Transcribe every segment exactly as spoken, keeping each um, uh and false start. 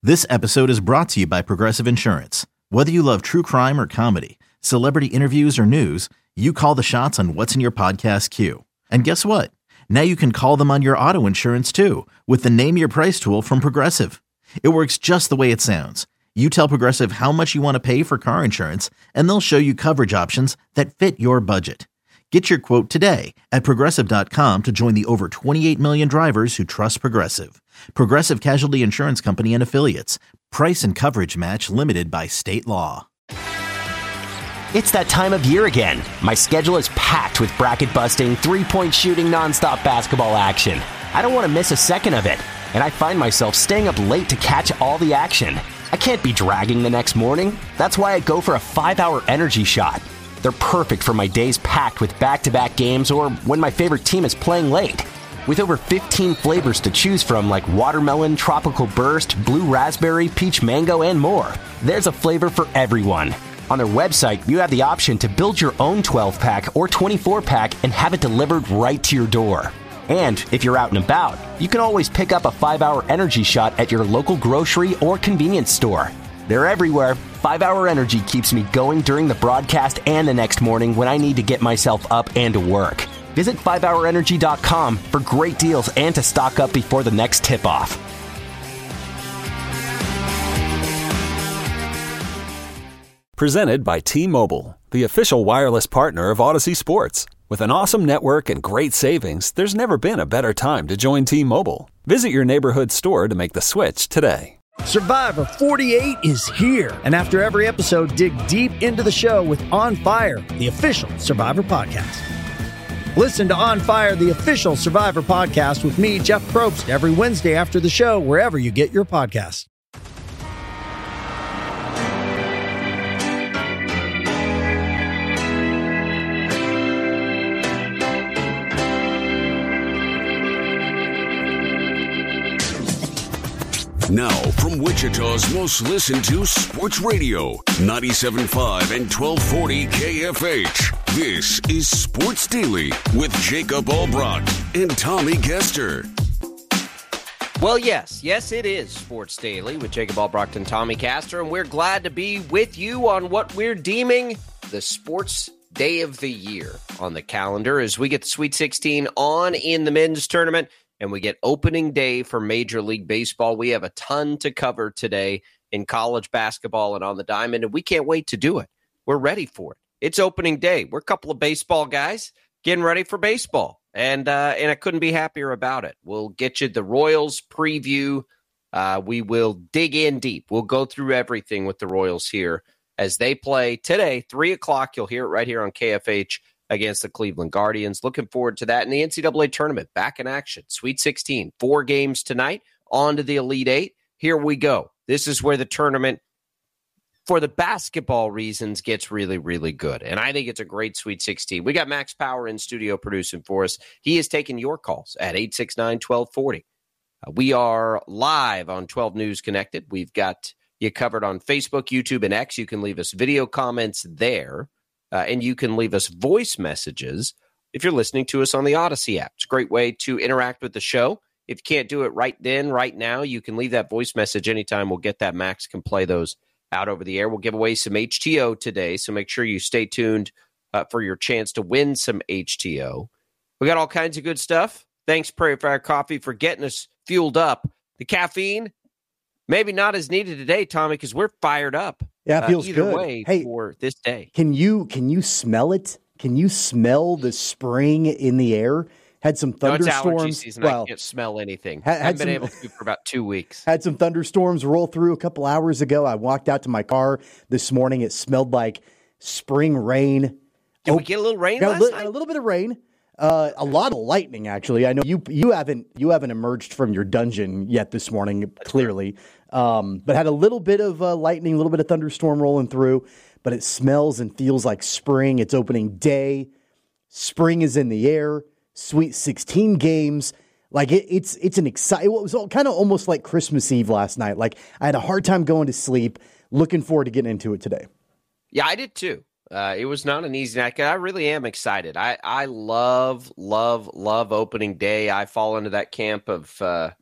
This episode is brought to you by Progressive Insurance. Whether you love true crime or comedy, celebrity interviews or news, you call the shots on what's in your podcast queue. And guess what? Now you can call them on your auto insurance too with the Name Your Price tool from Progressive. It works just the way it sounds. You tell Progressive how much you want to pay for car insurance, and they'll show you coverage options that fit your budget. Get your quote today at Progressive dot com to join the over twenty-eight million drivers who trust Progressive. Progressive Casualty Insurance Company and Affiliates. Price and coverage match limited by state law. It's that time of year again. My schedule is packed with bracket-busting, three-point shooting, nonstop basketball action. I don't want to miss a second of it, and I find myself staying up late to catch all the action. I can't be dragging the next morning. That's why I go for a five-hour energy shot. They're perfect for my days packed with back-to-back games or when my favorite team is playing late. With over fifteen flavors to choose from like watermelon, tropical burst, blue raspberry, peach mango, and more, there's a flavor for everyone. On their website, you have the option to build your own twelve-pack or twenty-four-pack and have it delivered right to your door. And if you're out and about, you can always pick up a five-hour energy shot at your local grocery or convenience store. They're everywhere. five-hour Energy keeps me going during the broadcast and the next morning when I need to get myself up and to work. Visit five hour energy dot com for great deals and to stock up before the next tip-off. Presented by T-Mobile, the official wireless partner of Odyssey Sports. With an awesome network and great savings, there's never been a better time to join T-Mobile. Visit your neighborhood store to make the switch today. Survivor forty-eight is here. And after every episode, dig deep into the show with On Fire, the official Survivor podcast. Listen to On Fire, the official Survivor podcast with me, Jeff Probst, every Wednesday after the show, wherever you get your podcasts. Now, from Wichita's most listened to sports radio, ninety-seven point five and twelve forty K F H. This is Sports Daily with Jacob Albrocht and Tommy Kester. Well, yes, yes, it is Sports Daily with Jacob Albrocht and Tommy Kester, and we're glad to be with you on what we're deeming the sports day of the year on the calendar as we get the Sweet sixteen on in the men's tournament. And we get opening day for Major League Baseball. We have a ton to cover today in college basketball and on the diamond, and we can't wait to do it. We're ready for it. It's opening day. We're a couple of baseball guys getting ready for baseball, and uh, and I couldn't be happier about it. We'll get you the Royals preview. Uh, we will dig in deep. We'll go through everything with the Royals here as they play today, three o'clock. You'll hear it right here on K F H. Against the Cleveland Guardians. Looking forward to that. In the N C double A tournament, back in action. Sweet sixteen, four games tonight, on to the Elite Eight. Here we go. This is where the tournament, for the basketball reasons, gets really, really good. And I think it's a great Sweet sixteen. We got Max Power in studio producing for us. He is taking your calls at eight six nine, one two four zero. Uh, we are live on twelve News Connected. We've got you covered on Facebook, YouTube, and X. You can leave us video comments there. Uh, and you can leave us voice messages if you're listening to us on the Odyssey app. It's a great way to interact with the show. If you can't do it right then, right now, you can leave that voice message anytime. We'll get that. Max can play those out over the air. We'll give away some H T O today, so make sure you stay tuned uh, for your chance to win some H T O. We got all kinds of good stuff. Thanks, Prairie Fire Coffee, for getting us fueled up. The caffeine, maybe not as needed today, Tommy, because we're fired up. Yeah, it feels uh, either good. way hey, for this day. Can you can you smell it? Can you smell the spring in the air? Had some thunderstorms. No, it's allergy season. Well, I can't smell anything. I haven't been some, able to for about two weeks. Had some thunderstorms roll through a couple hours ago. I walked out to my car this morning. It smelled like spring rain. Did oh, we get a little rain last a, li- night? A little bit of rain. Uh, a lot of lightning, actually. I know you you haven't you haven't emerged from your dungeon yet this morning, That's clearly. Right. Um, but had a little bit of uh, lightning, a little bit of thunderstorm rolling through. But it smells and feels like spring. It's opening day. Spring is in the air. Sweet sixteen games. Like it, it's it's an exciting. It was all, kind of almost like Christmas Eve last night. Like I had a hard time going to sleep. Looking forward to getting into it today. Yeah, I did too. Uh, it was not an easy night. I really am excited. I, I love, love, love opening day. I fall into that camp of uh,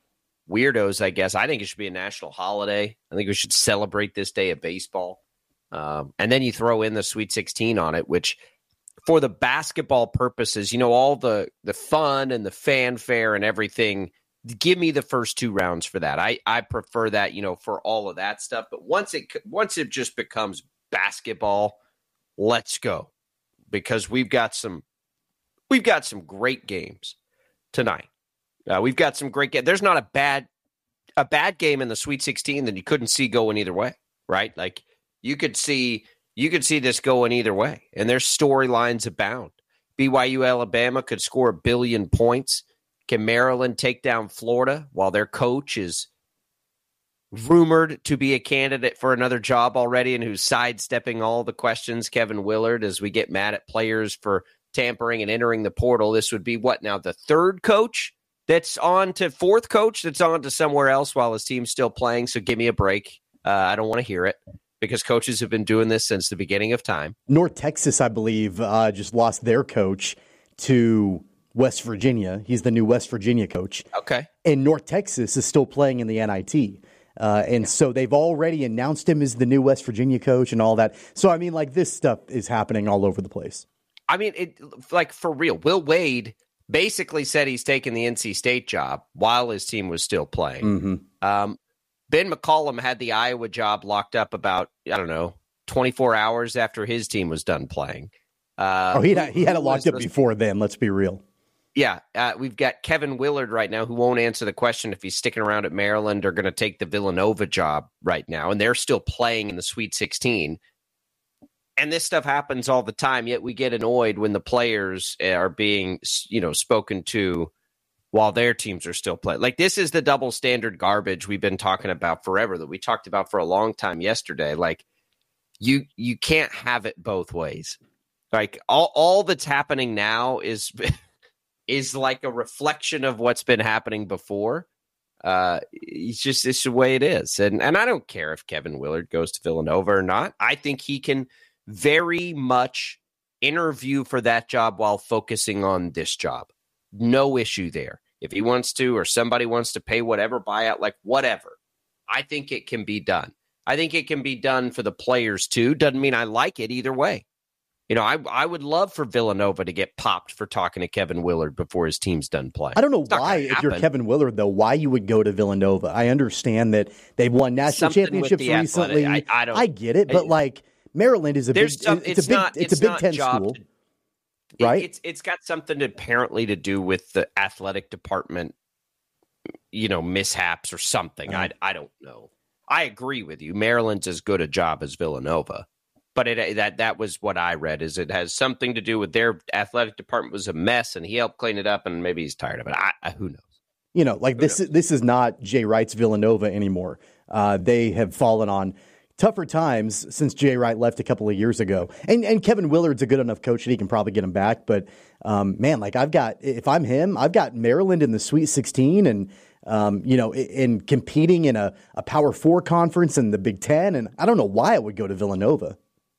weirdos, I guess. I think it should be a national holiday. I think we should celebrate this day of baseball. Um, and then you throw in the Sweet sixteen on it, which for the basketball purposes, you know, all the, the fun and the fanfare and everything, give me the first two rounds for that. I, I prefer that, you know, for all of that stuff. But once it once it just becomes basketball, let's go. Because we've got some we've got some great games tonight. Uh, we've got some great games. There's not a bad a bad game in the Sweet sixteen that you couldn't see going either way, right? Like you could see you could see this going either way, and there's storylines abound. B Y U Alabama could score a billion points. Can Maryland take down Florida while their coach is rumored to be a candidate for another job already and who's sidestepping all the questions? Kevin Willard, as we get mad at players for tampering and entering the portal. This would be what now? The third coach that's on to fourth coach that's on to somewhere else while his team's still playing. So give me a break. Uh, I don't want to hear it because coaches have been doing this since the beginning of time. North Texas, I believe, uh, just lost their coach to West Virginia. He's the new West Virginia coach. Okay. And North Texas is still playing in the N I T. Uh, and so they've already announced him as the new West Virginia coach and all that. So, I mean, like, this stuff is happening all over the place. I mean, it like, for real, Will Wade basically said he's taking the N C State job while his team was still playing. Mm-hmm. Um, Ben McCollum had the Iowa job locked up about, I don't know, twenty-four hours after his team was done playing. Uh, oh, he had, he had it locked up before then, let's be real. Yeah, uh, we've got Kevin Willard right now who won't answer the question if he's sticking around at Maryland or going to take the Villanova job right now, and they're still playing in the Sweet sixteen. And this stuff happens all the time, yet we get annoyed when the players are being, you know, spoken to while their teams are still playing. Like, this is the double standard garbage we've been talking about forever, that we talked about for a long time yesterday. Like, you you can't have it both ways. Like, all, all that's happening now is is like a reflection of what's been happening before. Uh, it's just it's the way it is. And, and I don't care if Kevin Willard goes to Villanova or not. I think he can very much interview for that job while focusing on this job. No issue there. If he wants to, or somebody wants to pay whatever buyout, like whatever, I think it can be done. I think it can be done for the players too. Doesn't mean I like it either way. You know, I I would love for Villanova to get popped for talking to Kevin Willard before his team's done playing. I don't know why, if you're Kevin Willard, though, why you would go to Villanova. I understand that they've won national Something championships recently. I, I don't. I get it, but like Maryland is a big. Some, it's, it's a big. not, it's, it's a Big Ten school, to, right? It, it's it's got something to, apparently to do with the athletic department, you know, mishaps or something. Uh, I I don't know. I agree with you. Maryland's as good a job as Villanova. But it, that that was what I read, is it has something to do with their athletic department was a mess, and he helped clean it up, and maybe he's tired of it. I, I, who knows? You know, like who this. Knows? This is not Jay Wright's Villanova anymore. Uh, they have fallen on tougher times since Jay Wright left a couple of years ago. And and Kevin Willard's a good enough coach that he can probably get him back. But um, man, like I've got, if I'm him, I've got Maryland in the Sweet sixteen, and um, you know, in, in competing in a, a Power Four conference in the Big Ten, and I don't know why I would go to Villanova.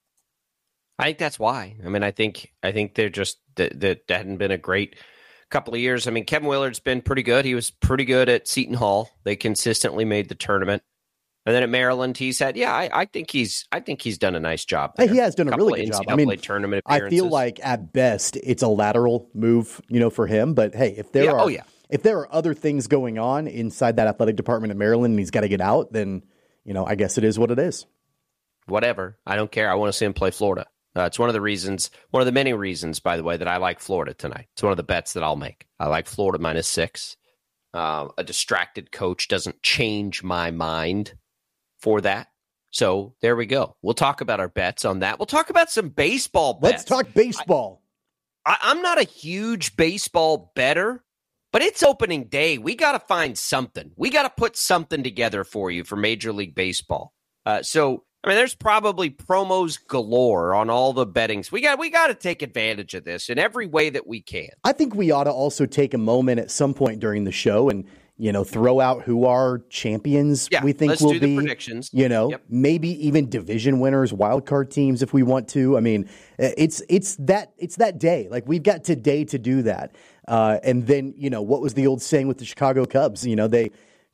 I think that's why. I mean, I think I think they're just that that hadn't been a great couple of years. I mean, Kevin Willard's been pretty good. He was pretty good at Seton Hall. They consistently made the tournament. And then at Maryland, he said, "Yeah, I, I think he's I think he's done a nice job there. He has done a, a really good job. I mean, tournament I feel like at best it's a lateral move, you know, for him. But hey, if there yeah, are oh, yeah. if there are other things going on inside that athletic department at Maryland, and he's got to get out, then you know, I guess it is what it is. Whatever. I don't care. I want to see him play Florida. Uh, it's one of the reasons, one of the many reasons, by the way, that I like Florida tonight. It's one of the bets that I'll make. I like Florida minus six. Uh, a distracted coach doesn't change my mind for that. So there we go. We'll talk about our bets on that. We'll talk about some baseball bets. Let's talk baseball. I, I, I'm not a huge baseball bettor, but it's opening day. We got to find something. We got to put something together for you for Major League Baseball. Uh, so I mean, there's probably promos galore on all the bettings. We got we got to take advantage of this in every way that we can. I think we ought to also take a moment at some point during the show and, you know, throw out who our champions yeah, we think let's will do the be. Predictions. You know, yep. maybe even division winners, wild card teams if we want to. I mean, it's it's that it's that day. Like, we've got today to do that. Uh, and then, you know, what was the old saying with the Chicago Cubs? You know, they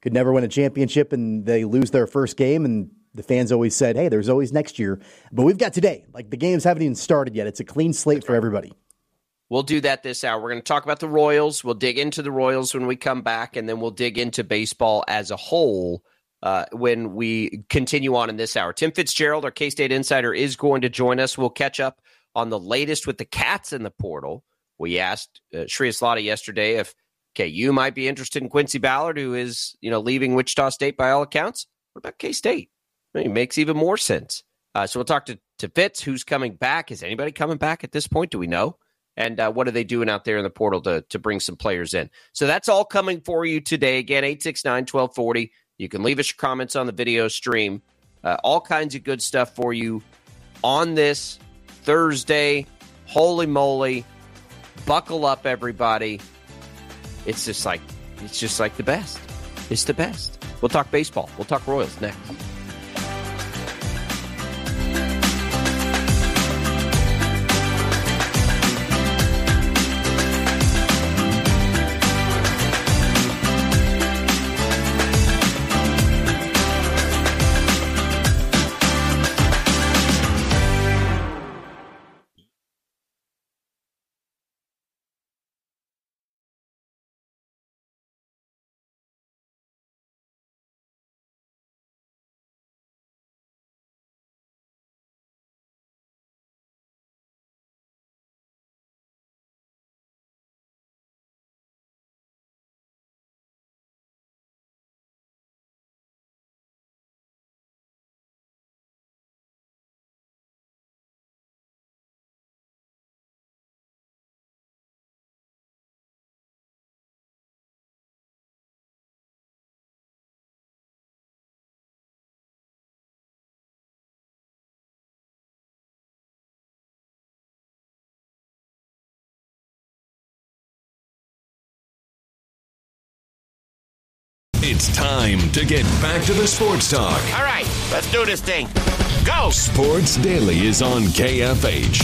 could never win a championship, and they lose their first game, and the fans always said, hey, there's always next year. But we've got today. Like, the games haven't even started yet. It's a clean slate for everybody. We'll do that this hour. We're going to talk about the Royals. We'll dig into the Royals when we come back, and then we'll dig into baseball as a whole uh, when we continue on in this hour. Tim Fitzgerald, our K-State insider, is going to join us. We'll catch up on the latest with the Cats in the portal. We asked uh, Shreyas Laddha yesterday if K U might be interested in Quincy Ballard, who is, you know, leaving Wichita State by all accounts. What about K-State? I mean, it makes even more sense. Uh, so we'll talk to, to Fitz, who's coming back. Is anybody coming back at this point? Do we know? And uh, what are they doing out there in the portal to, to bring some players in? So that's all coming for you today. Again, eight six nine, one two four zero. You can leave us your comments on the video stream. Uh, all kinds of good stuff for you on this Thursday. Holy moly. Buckle up, everybody. It's just like it's just like the best. It's the best. We'll talk baseball. We'll talk Royals next. It's time to get back to the sports talk. All right, let's do this thing. Go! Sports Daily is on K F H.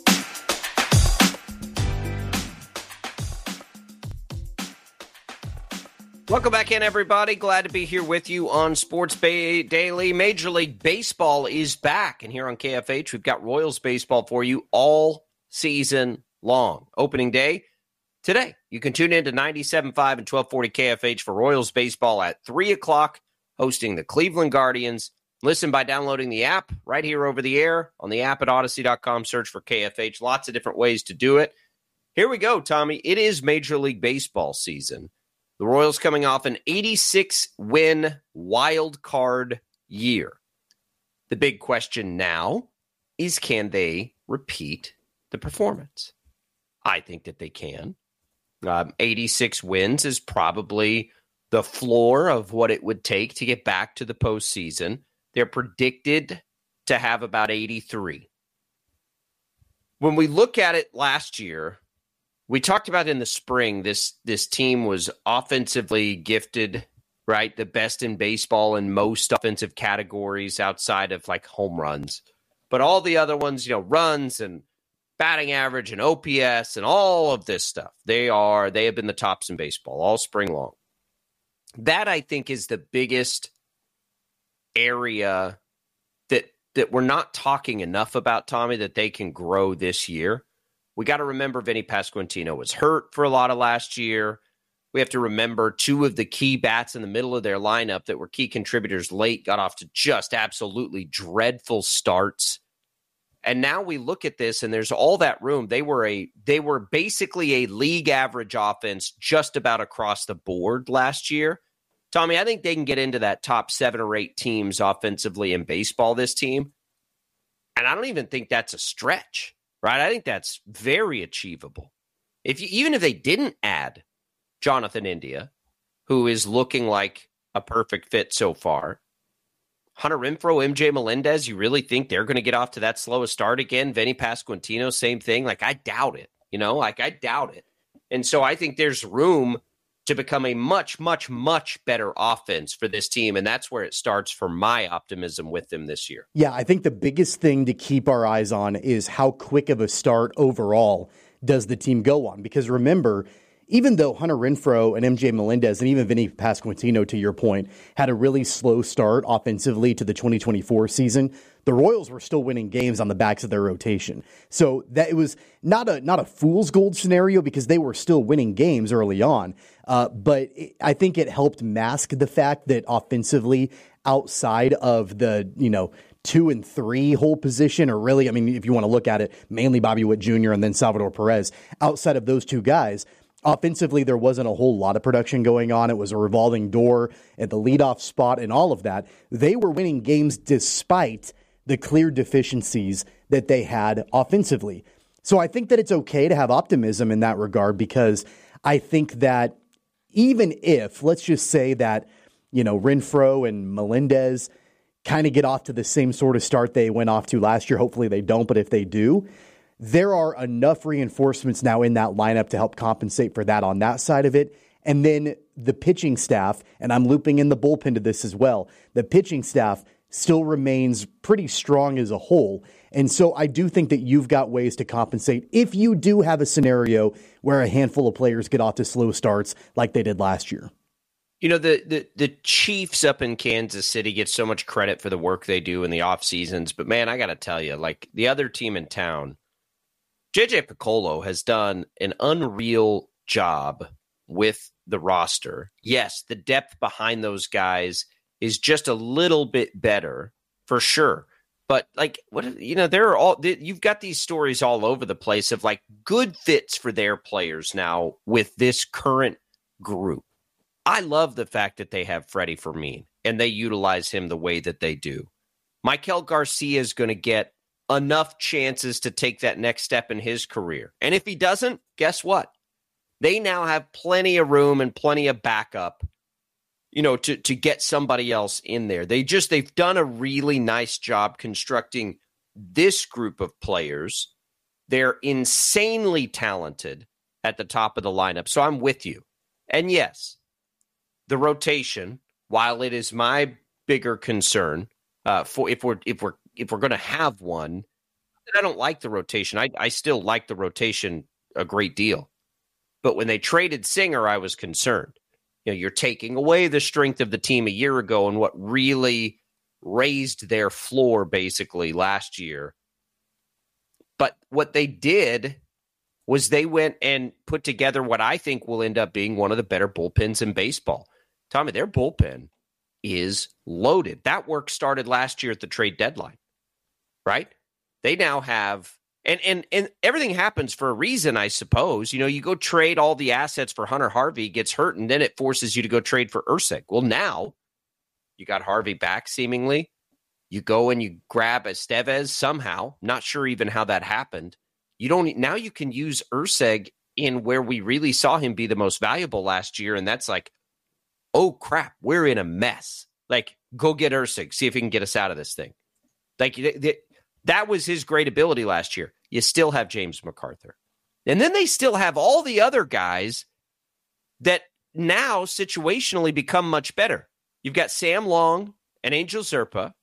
Welcome back in, everybody. Glad to be here with you on Sports Bay Daily. Major League Baseball is back, and here on K F H, we've got Royals baseball for you all season long. Opening day today. You can tune in to ninety-seven point five and twelve forty K F H for Royals baseball at three o'clock, hosting the Cleveland Guardians. Listen by downloading the app right here over the air on the app at Odyssey dot com. Search for K F H. Lots of different ways to do it. Here we go, Tommy. It is Major League Baseball season. The Royals coming off an eighty-six win wild card year. The big question now is, can they repeat the performance? I think that they can. Um, eighty-six wins is probably the floor of what it would take to get back to the postseason. They're predicted to have about eighty-three. When we look at it last year, we talked about in the spring, this, this team was offensively gifted, right? The best in baseball in most offensive categories outside of like home runs. But all the other ones, you know, runs and batting average and O P S and all of this stuff, they are, they have been the tops in baseball all spring long. That, I think, is the biggest area that that we're not talking enough about, Tommy, that they can grow this year. We got to remember Vinny Pasquantino was hurt for a lot of last year. We have to remember two of the key bats in the middle of their lineup that were key contributors late got off to just absolutely dreadful starts. And now we look at this, and there's all that room. They were a they were basically a league average offense just about across the board last year. Tommy, I think they can get into that top seven or eight teams offensively in baseball, this team. And I don't even think that's a stretch, right? I think that's very achievable. If you, even if they didn't add Jonathan India, who is looking like a perfect fit so far, Hunter Renfroe, M J Melendez, you really think they're going to get off to that slow a start again? Vinny Pasquantino, same thing. Like, I doubt it, you know, like I doubt it. And so I think there's room to become a much, much, much better offense for this team. And that's where it starts for my optimism with them this year. Yeah, I think the biggest thing to keep our eyes on is how quick of a start overall does the team go on? Because remember, even though Hunter Renfroe and M J Melendez and even Vinny Pasquantino, to your point, had a really slow start offensively to the twenty twenty-four season, the Royals were still winning games on the backs of their rotation. So that it was not a not a fool's gold scenario because they were still winning games early on. Uh, but it, I think it helped mask the fact that offensively, outside of the, you know, two and three hole position, or really, I mean, if you want to look at it, mainly Bobby Witt Junior and then Salvador Perez, outside of those two guys, offensively, there wasn't a whole lot of production going on. It was a revolving door at the leadoff spot and all of that. They were winning games despite the clear deficiencies that they had offensively. So I think that it's okay to have optimism in that regard, because I think that even if, let's just say that, you know, Renfroe and Melendez kind of get off to the same sort of start they went off to last year, hopefully they don't, but if they do, there are enough reinforcements now in that lineup to help compensate for that on that side of it. And then the pitching staff, and I'm looping in the bullpen to this as well, the pitching staff still remains pretty strong as a whole. And so I do think that you've got ways to compensate if you do have a scenario where a handful of players get off to slow starts like they did last year. You know, the, the, the Chiefs up in Kansas City get so much credit for the work they do in the off seasons. But man, I got to tell you, like the other team in town, J J Piccolo has done an unreal job with the roster. Yes, the depth behind those guys is just a little bit better for sure. But like, what, you know, there are all, you've got these stories all over the place of like good fits for their players now with this current group. I love the fact that they have Freddie Fermin and they utilize him the way that they do. Maikel Garcia is going to get enough chances to take that next step in his career. And if he doesn't, guess what? They now have plenty of room and plenty of backup, you know, to, to get somebody else in there. They just, they've done a really nice job constructing this group of players. They're insanely talented at the top of the lineup. So I'm with you. And yes, the rotation, while it is my bigger concern, uh, for if we're, if we're, if we're going to have one, I don't like the rotation. I, I still like the rotation a great deal. But when they traded Singer, I was concerned. You know, you're taking away the strength of the team a year ago and what really raised their floor basically last year. But what they did was they went and put together what I think will end up being one of the better bullpens in baseball. Tommy, their bullpen is loaded. That work started last year at the trade deadline, right? They now have, and and and everything happens for a reason, I suppose. You know, you go trade all the assets for Hunter Harvey, gets hurt, and then it forces you to go trade for Ursig. Well, now you got Harvey back, seemingly. You go and you grab Estevez somehow. Not sure even how that happened. You don't, now you can use Ursig in where we really saw him be the most valuable last year, and that's like, oh crap, we're in a mess. Like, go get Ursig, see if he can get us out of this thing. Like, they, they, that was his great ability last year. You still have James MacArthur. And then they still have all the other guys that now situationally become much better. You've got Sam Long and Angel Zerpa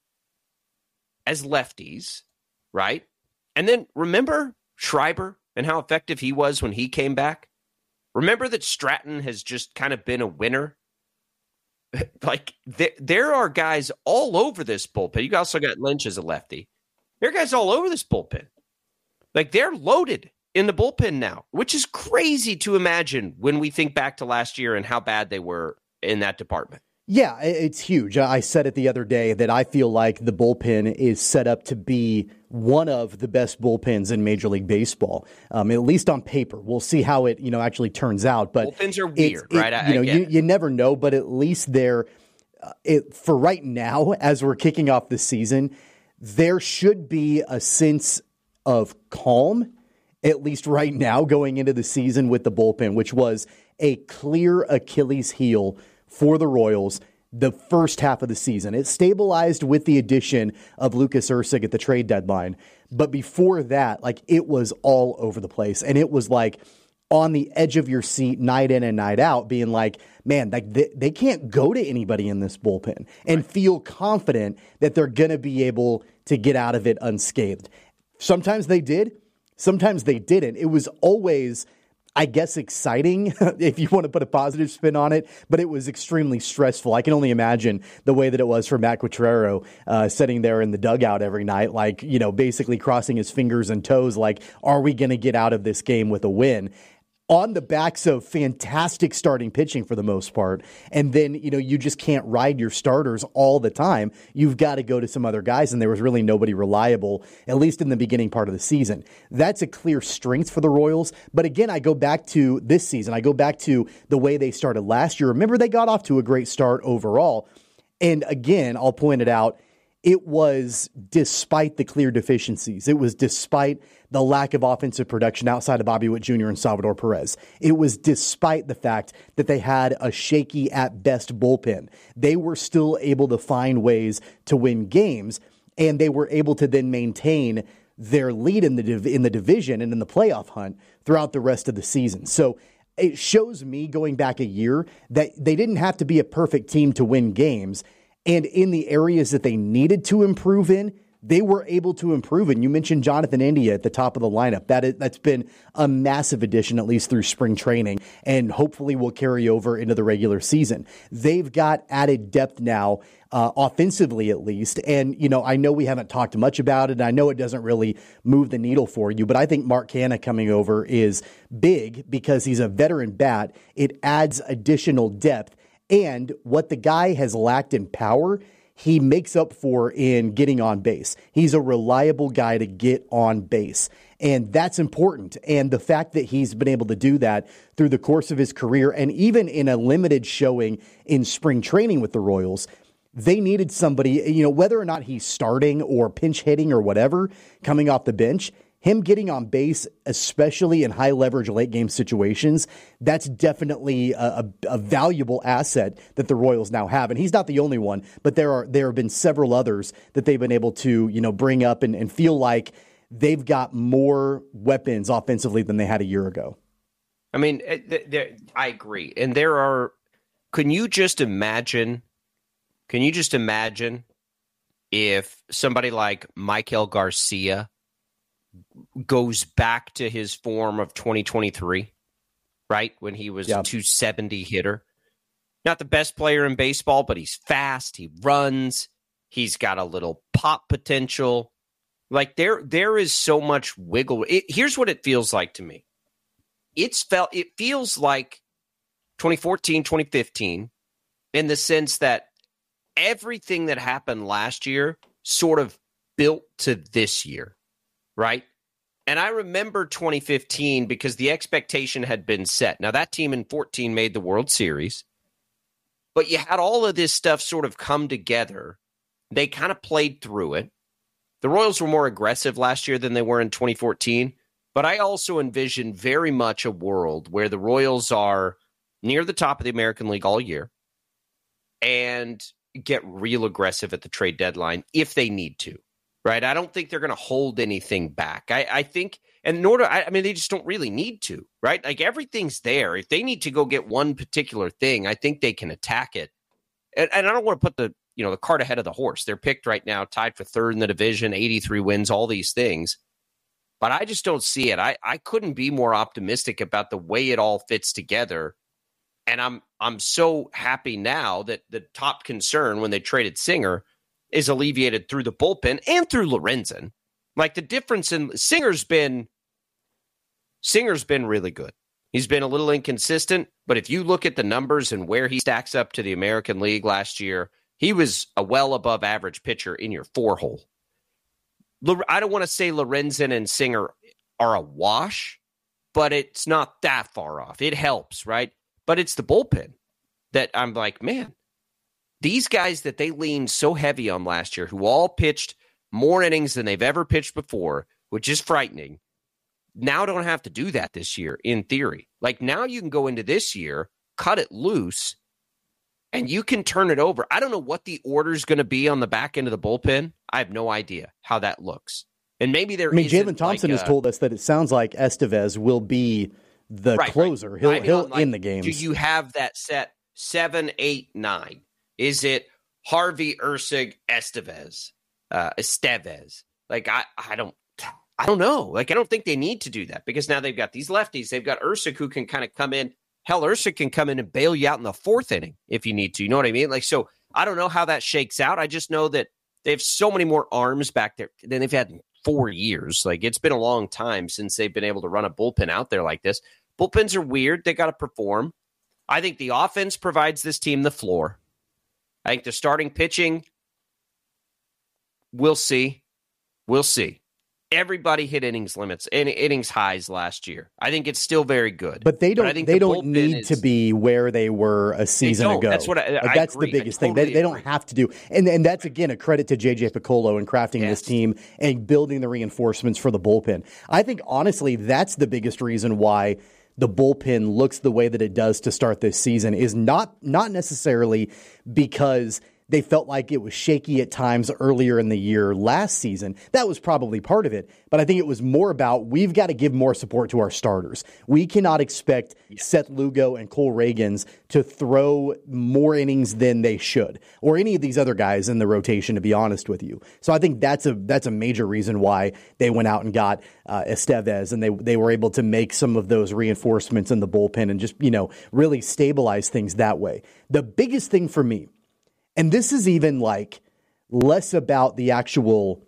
as lefties, right? And then remember Schreiber and how effective he was when he came back? Remember that Stratton has just kind of been a winner? Like, there, there are guys all over this bullpen. You also got Lynch as a lefty. There are guys all over this bullpen. Like, they're loaded in the bullpen now, which is crazy to imagine when we think back to last year and how bad they were in that department. Yeah, it's huge. I said it the other day that I feel like the bullpen is set up to be one of the best bullpens in Major League Baseball, um, at least on paper. We'll see how it, you know, actually turns out. But bullpens are weird, it, right? I, you know, you, you never know, but at least they're uh, it, for right now, as we're kicking off the season, there should be a sense of calm, at least right now, going into the season with the bullpen, which was a clear Achilles heel for the Royals the first half of the season. It stabilized with the addition of Lucas Ursig at the trade deadline. But before that, like, it was all over the place. And it was like on the edge of your seat night in and night out, being like, man, like they, they can't go to anybody in this bullpen and right. feel confident that they're going to be able to get out of it unscathed. Sometimes they did. Sometimes they didn't. It was always, I guess exciting, if you want to put a positive spin on it, but it was extremely stressful. I can only imagine the way that it was for Matt Quatraro uh, sitting there in the dugout every night, like, you know, basically crossing his fingers and toes, like, are we going to get out of this game with a win? On the backs of fantastic starting pitching for the most part. And then, you know, you just can't ride your starters all the time. You've got to go to some other guys, and there was really nobody reliable, at least in the beginning part of the season. That's a clear strength for the Royals. But again, I go back to this season. I go back to the way they started last year. Remember, they got off to a great start overall. And again, I'll point it out, it was despite the clear deficiencies. It was despite the lack of offensive production outside of Bobby Witt Junior and Salvador Perez. It was despite the fact that they had a shaky at best bullpen. They were still able to find ways to win games, and they were able to then maintain their lead in the div- in the division and in the playoff hunt throughout the rest of the season. So it shows me, going back a year, that they didn't have to be a perfect team to win games. And in the areas that they needed to improve in, they were able to improve. And you mentioned Jonathan India at the top of the lineup. That is, that's been a massive addition, at least through spring training, and hopefully will carry over into the regular season. They've got added depth now, uh, offensively at least. And, you know, I know we haven't talked much about it, and I know it doesn't really move the needle for you, but I think Mark Canha coming over is big because he's a veteran bat. It adds additional depth. And what the guy has lacked in power, he makes up for in getting on base. He's a reliable guy to get on base. And that's important. And the fact that he's been able to do that through the course of his career, and even in a limited showing in spring training with the Royals, they needed somebody, you know, whether or not he's starting or pinch hitting or whatever, coming off the bench, him getting on base, especially in high leverage late game situations, that's definitely a, a, a valuable asset that the Royals now have. And he's not the only one, but there are there have been several others that they've been able to, you know, bring up and, and feel like they've got more weapons offensively than they had a year ago. I mean, there, I agree. And there are, can you just imagine, can you just imagine if somebody like Michael Garcia goes back to his form of twenty twenty-three, right? When he was yep. a two seventy hitter. Not the best player in baseball, but he's fast. He runs. He's got a little pop potential. Like there, there is so much wiggle. It, here's what it feels like to me. It's felt, it feels like twenty fourteen, twenty fifteen in the sense that everything that happened last year sort of built to this year. Right? And I remember twenty fifteen because the expectation had been set. Now, that team in fourteen made the World Series, but you had all of this stuff sort of come together. They kind of played through it. The Royals were more aggressive last year than they were in twenty fourteen, but I also envision very much a world where the Royals are near the top of the American League all year and get real aggressive at the trade deadline if they need to. Right. I don't think they're going to hold anything back. I, I think, and nor do I, I mean, they just don't really need to, right? Like everything's there. If they need to go get one particular thing, I think they can attack it. And, and I don't want to put the, you know, the cart ahead of the horse. They're picked right now, tied for third in the division, eighty-three wins, all these things. But I just don't see it. I, I couldn't be more optimistic about the way it all fits together. And I'm, I'm so happy now that the top concern when they traded Singer is alleviated through the bullpen and through Lorenzen. Like the difference in Singer's been Singer's been really good. He's been a little inconsistent, but if you look at the numbers and where he stacks up to the American League last year, he was a well above average pitcher in your four hole. I don't want to say Lorenzen and Singer are a wash, but it's not that far off. It helps, right? But it's the bullpen that I'm like, man, these guys that they leaned so heavy on last year, who all pitched more innings than they've ever pitched before, which is frightening, now don't have to do that this year, in theory. Like now you can go into this year, cut it loose, and you can turn it over. I don't know what the order is going to be on the back end of the bullpen. I have no idea how that looks. And maybe there I mean, isn't Jalen Thompson like has a, told us that it sounds like Estevez will be the right, closer. Right. He'll, I mean, he'll like, in the games. Do you have that set seven, eight, nine? Is it Harvey, Erceg, Estevez, uh, Estevez? Like, I, I don't, I don't know. Like, I don't think they need to do that because now they've got these lefties. They've got Ursic who can kind of come in. Hell, Ursic can come in and bail you out in the fourth inning if you need to. You know what I mean? Like, so I don't know how that shakes out. I just know that they have so many more arms back there than they've had in four years. Like, it's been a long time since they've been able to run a bullpen out there like this. Bullpens are weird. They got to perform. I think the offense provides this team the floor. I think the starting pitching, we'll see. We'll see. Everybody hit innings limits and innings highs last year. I think it's still very good. But they don't but I think they the don't need is, to be where they were a season ago. That's what I, like, I that's agree. the biggest totally thing. They, they don't have to do. And and that's again a credit to J J Picollo in crafting yes. this team and building the reinforcements for the bullpen. I think honestly that's the biggest reason why the bullpen looks the way that it does to start this season is not not necessarily because they felt like it was shaky at times earlier in the year last season. That was probably part of it. But I think it was more about we've got to give more support to our starters. We cannot expect yes. Seth Lugo and Cole Reagans to throw more innings than they should, or any of these other guys in the rotation, to be honest with you. So I think that's a that's a major reason why they went out and got uh, Estevez, and they they were able to make some of those reinforcements in the bullpen and just, you know, really stabilize things that way. The biggest thing for me, and this is even like less about the actual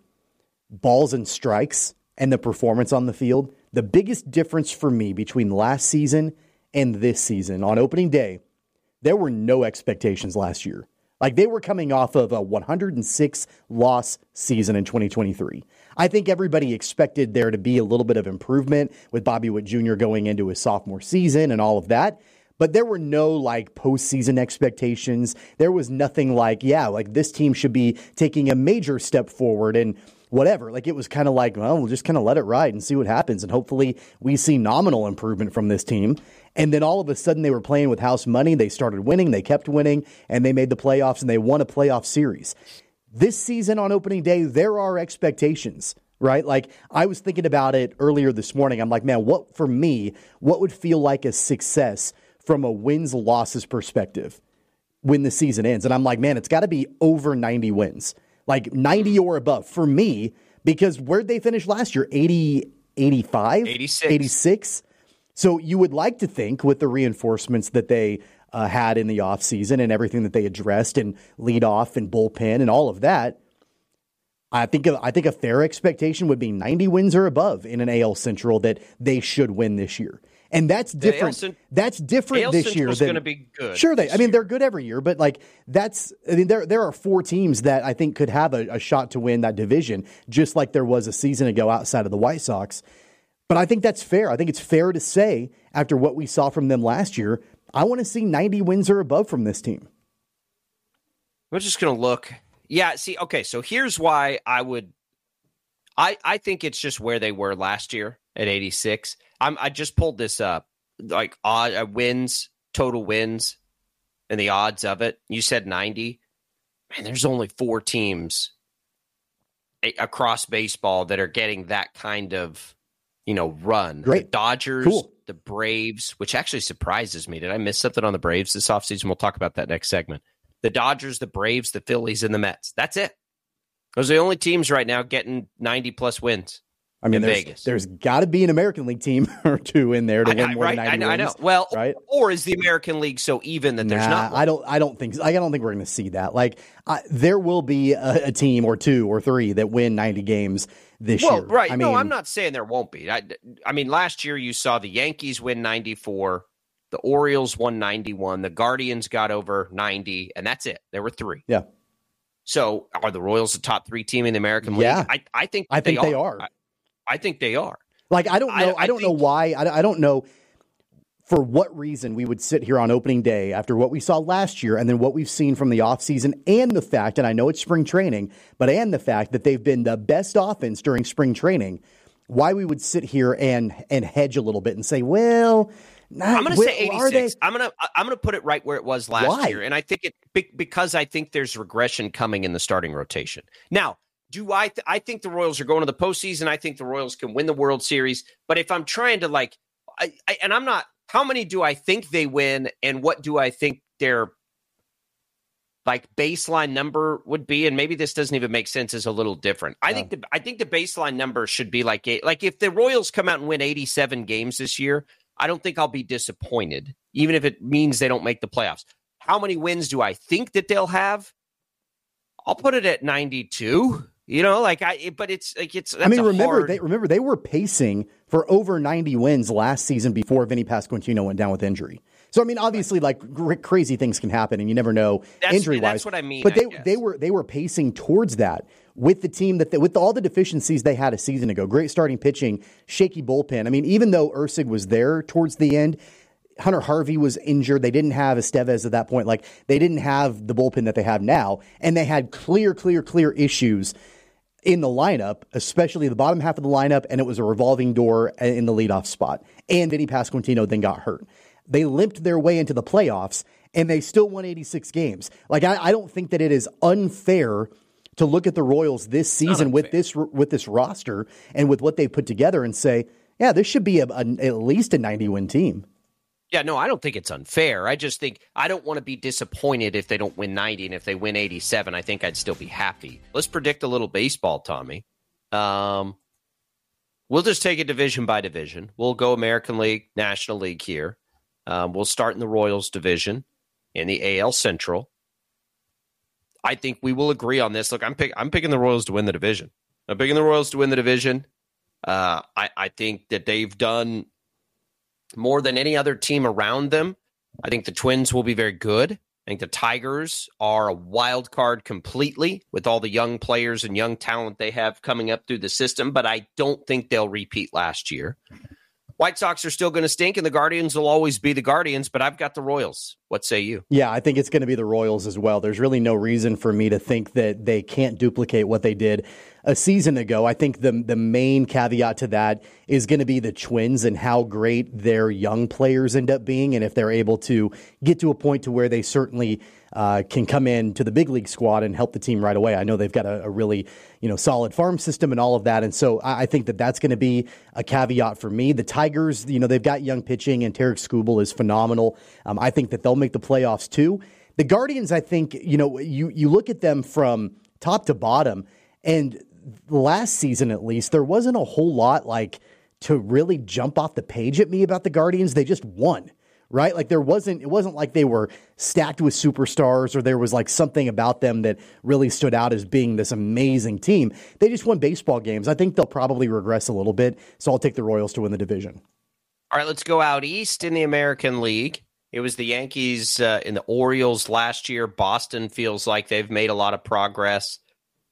balls and strikes and the performance on the field. The biggest difference for me between last season and this season on opening day, there were no expectations last year. Like, they were coming off of a one hundred six loss season in twenty twenty-three. I think everybody expected there to be a little bit of improvement with Bobby Witt Junior going into his sophomore season and all of that. But there were no, like, postseason expectations. There was nothing like, yeah, like, this team should be taking a major step forward and whatever. Like, it was kind of like, well, we'll just kind of let it ride and see what happens. And hopefully we see nominal improvement from this team. And then all of a sudden they were playing with house money. They started winning. They kept winning. And they made the playoffs, and they won a playoff series. This season on opening day, there are expectations, right? Like, I was thinking about it earlier this morning. I'm like, man, what, for me, what would feel like a success from a wins-losses perspective when the season ends? And I'm like, man, it's got to be over ninety wins. Like ninety or above for me, because where'd they finish last year? eighty, eighty-five? eighty-six. eighty-six. So you would like to think with the reinforcements that they uh, had in the offseason and everything that they addressed and lead off and bullpen and all of that, I think I think a fair expectation would be ninety wins or above in an A L Central that they should win this year. And that's different. Cent- that's different A L this Central's year. Than, going to be good. Sure, they. I mean, year. they're good every year, but like that's. I mean, there there are four teams that I think could have a, a shot to win that division, just like there was a season ago outside of the White Sox. But I think that's fair. I think it's fair to say after what we saw from them last year, I want to see ninety wins or above from this team. We're just going to look. Yeah. See. Okay. So here's why I would. I I think it's just where they were last year at eighty-six. I'm. I just pulled this up. Like odd uh, wins, total wins, and the odds of it. You said ninety. Man, there's only four teams a- across baseball that are getting that kind of, you know, run. Great. The Dodgers, cool. The Braves, which actually surprises me. Did I miss something on the Braves this offseason? We'll talk about that next segment. The Dodgers, the Braves, the Phillies, and the Mets. That's it. Those are the only teams right now getting ninety plus wins. I mean, there's, Vegas. there's got to be an American League team or two in there to I, win more right, than ninety I know, wins. I know. Well, right? Or is the American League so even that there's nah, not one? I don't. I don't think. I don't think we're going to see that. Like, I, there will be a, a team or two or three that win ninety games this well, year. Right. I no, mean, I'm not saying there won't be. I, I mean, last year you saw the Yankees win ninety-four, the Orioles won ninety-one, the Guardians got over ninety, and that's it. There were three. Yeah. So are the Royals the top three team in the American League? Yeah. I, I think I think they they are. are. I, I think they are. Like, I don't know. I, I, I don't think, know why. I, I don't know for what reason we would sit here on opening day after what we saw last year and then what we've seen from the offseason and the fact, and I know it's spring training, but and the fact that they've been the best offense during spring training, why we would sit here and and hedge a little bit and say, well, not, I'm going to say eighty-six. They... I'm going to I'm going to put it right where it was last why? year, and I think it because I think there's regression coming in the starting rotation. Now, do I th- I think the Royals are going to the postseason. I think the Royals can win the World Series. But if I'm trying to like, I, I, and I'm not, how many do I think they win and what do I think their like baseline number would be, and maybe this doesn't even make sense, is a little different. I yeah. think the I think the baseline number should be like like if the Royals come out and win eighty-seven games this year, I don't think I'll be disappointed, even if it means they don't make the playoffs. How many wins do I think that they'll have? I'll put it at ninety-two. You know, like I, but it's like it's. I mean, remember hard... they remember they were pacing for over ninety wins last season before Vinny Pasquantino went down with injury. So I mean, obviously, like gr- crazy things can happen, and you never know injury wise. That's what I mean. But they I they were they were pacing towards that with the team that they, with all the deficiencies they had a season ago. Great starting pitching, shaky bullpen. I mean, even though Erceg was there towards the end, Hunter Harvey was injured. They didn't have Estevez at that point. Like they didn't have the bullpen that they have now, and they had clear, clear, clear issues in the lineup, especially the bottom half of the lineup, and it was a revolving door in the leadoff spot. And Vinny Pasquantino then got hurt. They limped their way into the playoffs, and they still won eighty-six games. Like I, I don't think that it is unfair to look at the Royals this season with this with this roster and with what they put together and say, yeah, this should be a, a, at least a ninety-win team. Yeah, no, I don't think it's unfair. I just think I don't want to be disappointed if they don't win ninety, and if they win eighty-seven, I think I'd still be happy. Let's predict a little baseball, Tommy. Um, we'll just take it division by division. We'll go American League, National League here. Um, we'll start in the Royals division in the A L Central. I think we will agree on this. Look, I'm, pick, I'm picking the Royals to win the division. I'm picking the Royals to win the division. Uh, I, I think that they've done more than any other team around them. I think the Twins will be very good. I think the Tigers are a wild card completely with all the young players and young talent they have coming up through the system, but I don't think they'll repeat last year. White Sox are still going to stink, and the Guardians will always be the Guardians, but I've got the Royals. What say you? Yeah, I think it's going to be the Royals as well. There's really no reason for me to think that they can't duplicate what they did a season ago. I think the the main caveat to that is going to be the Twins and how great their young players end up being, and if they're able to get to a point to where they certainly uh, can come in to the big league squad and help the team right away. I know they've got a, a really you know solid farm system and all of that, and so I, I think that that's going to be a caveat for me. The Tigers, you know, they've got young pitching, and Tarek Skubal is phenomenal. Um, I think that they'll make the playoffs too. The Guardians, I think, you know, you you look at them from top to bottom, and last season at least, there wasn't a whole lot like to really jump off the page at me about the Guardians. They just won, right? Like there wasn't, it wasn't like they were stacked with superstars or there was like something about them that really stood out as being this amazing team. They just won baseball games. I think they'll probably regress a little bit. So I'll take the Royals to win the division. All right, let's go out east in the American League. It was the Yankees uh, and the Orioles last year. Boston feels like they've made a lot of progress.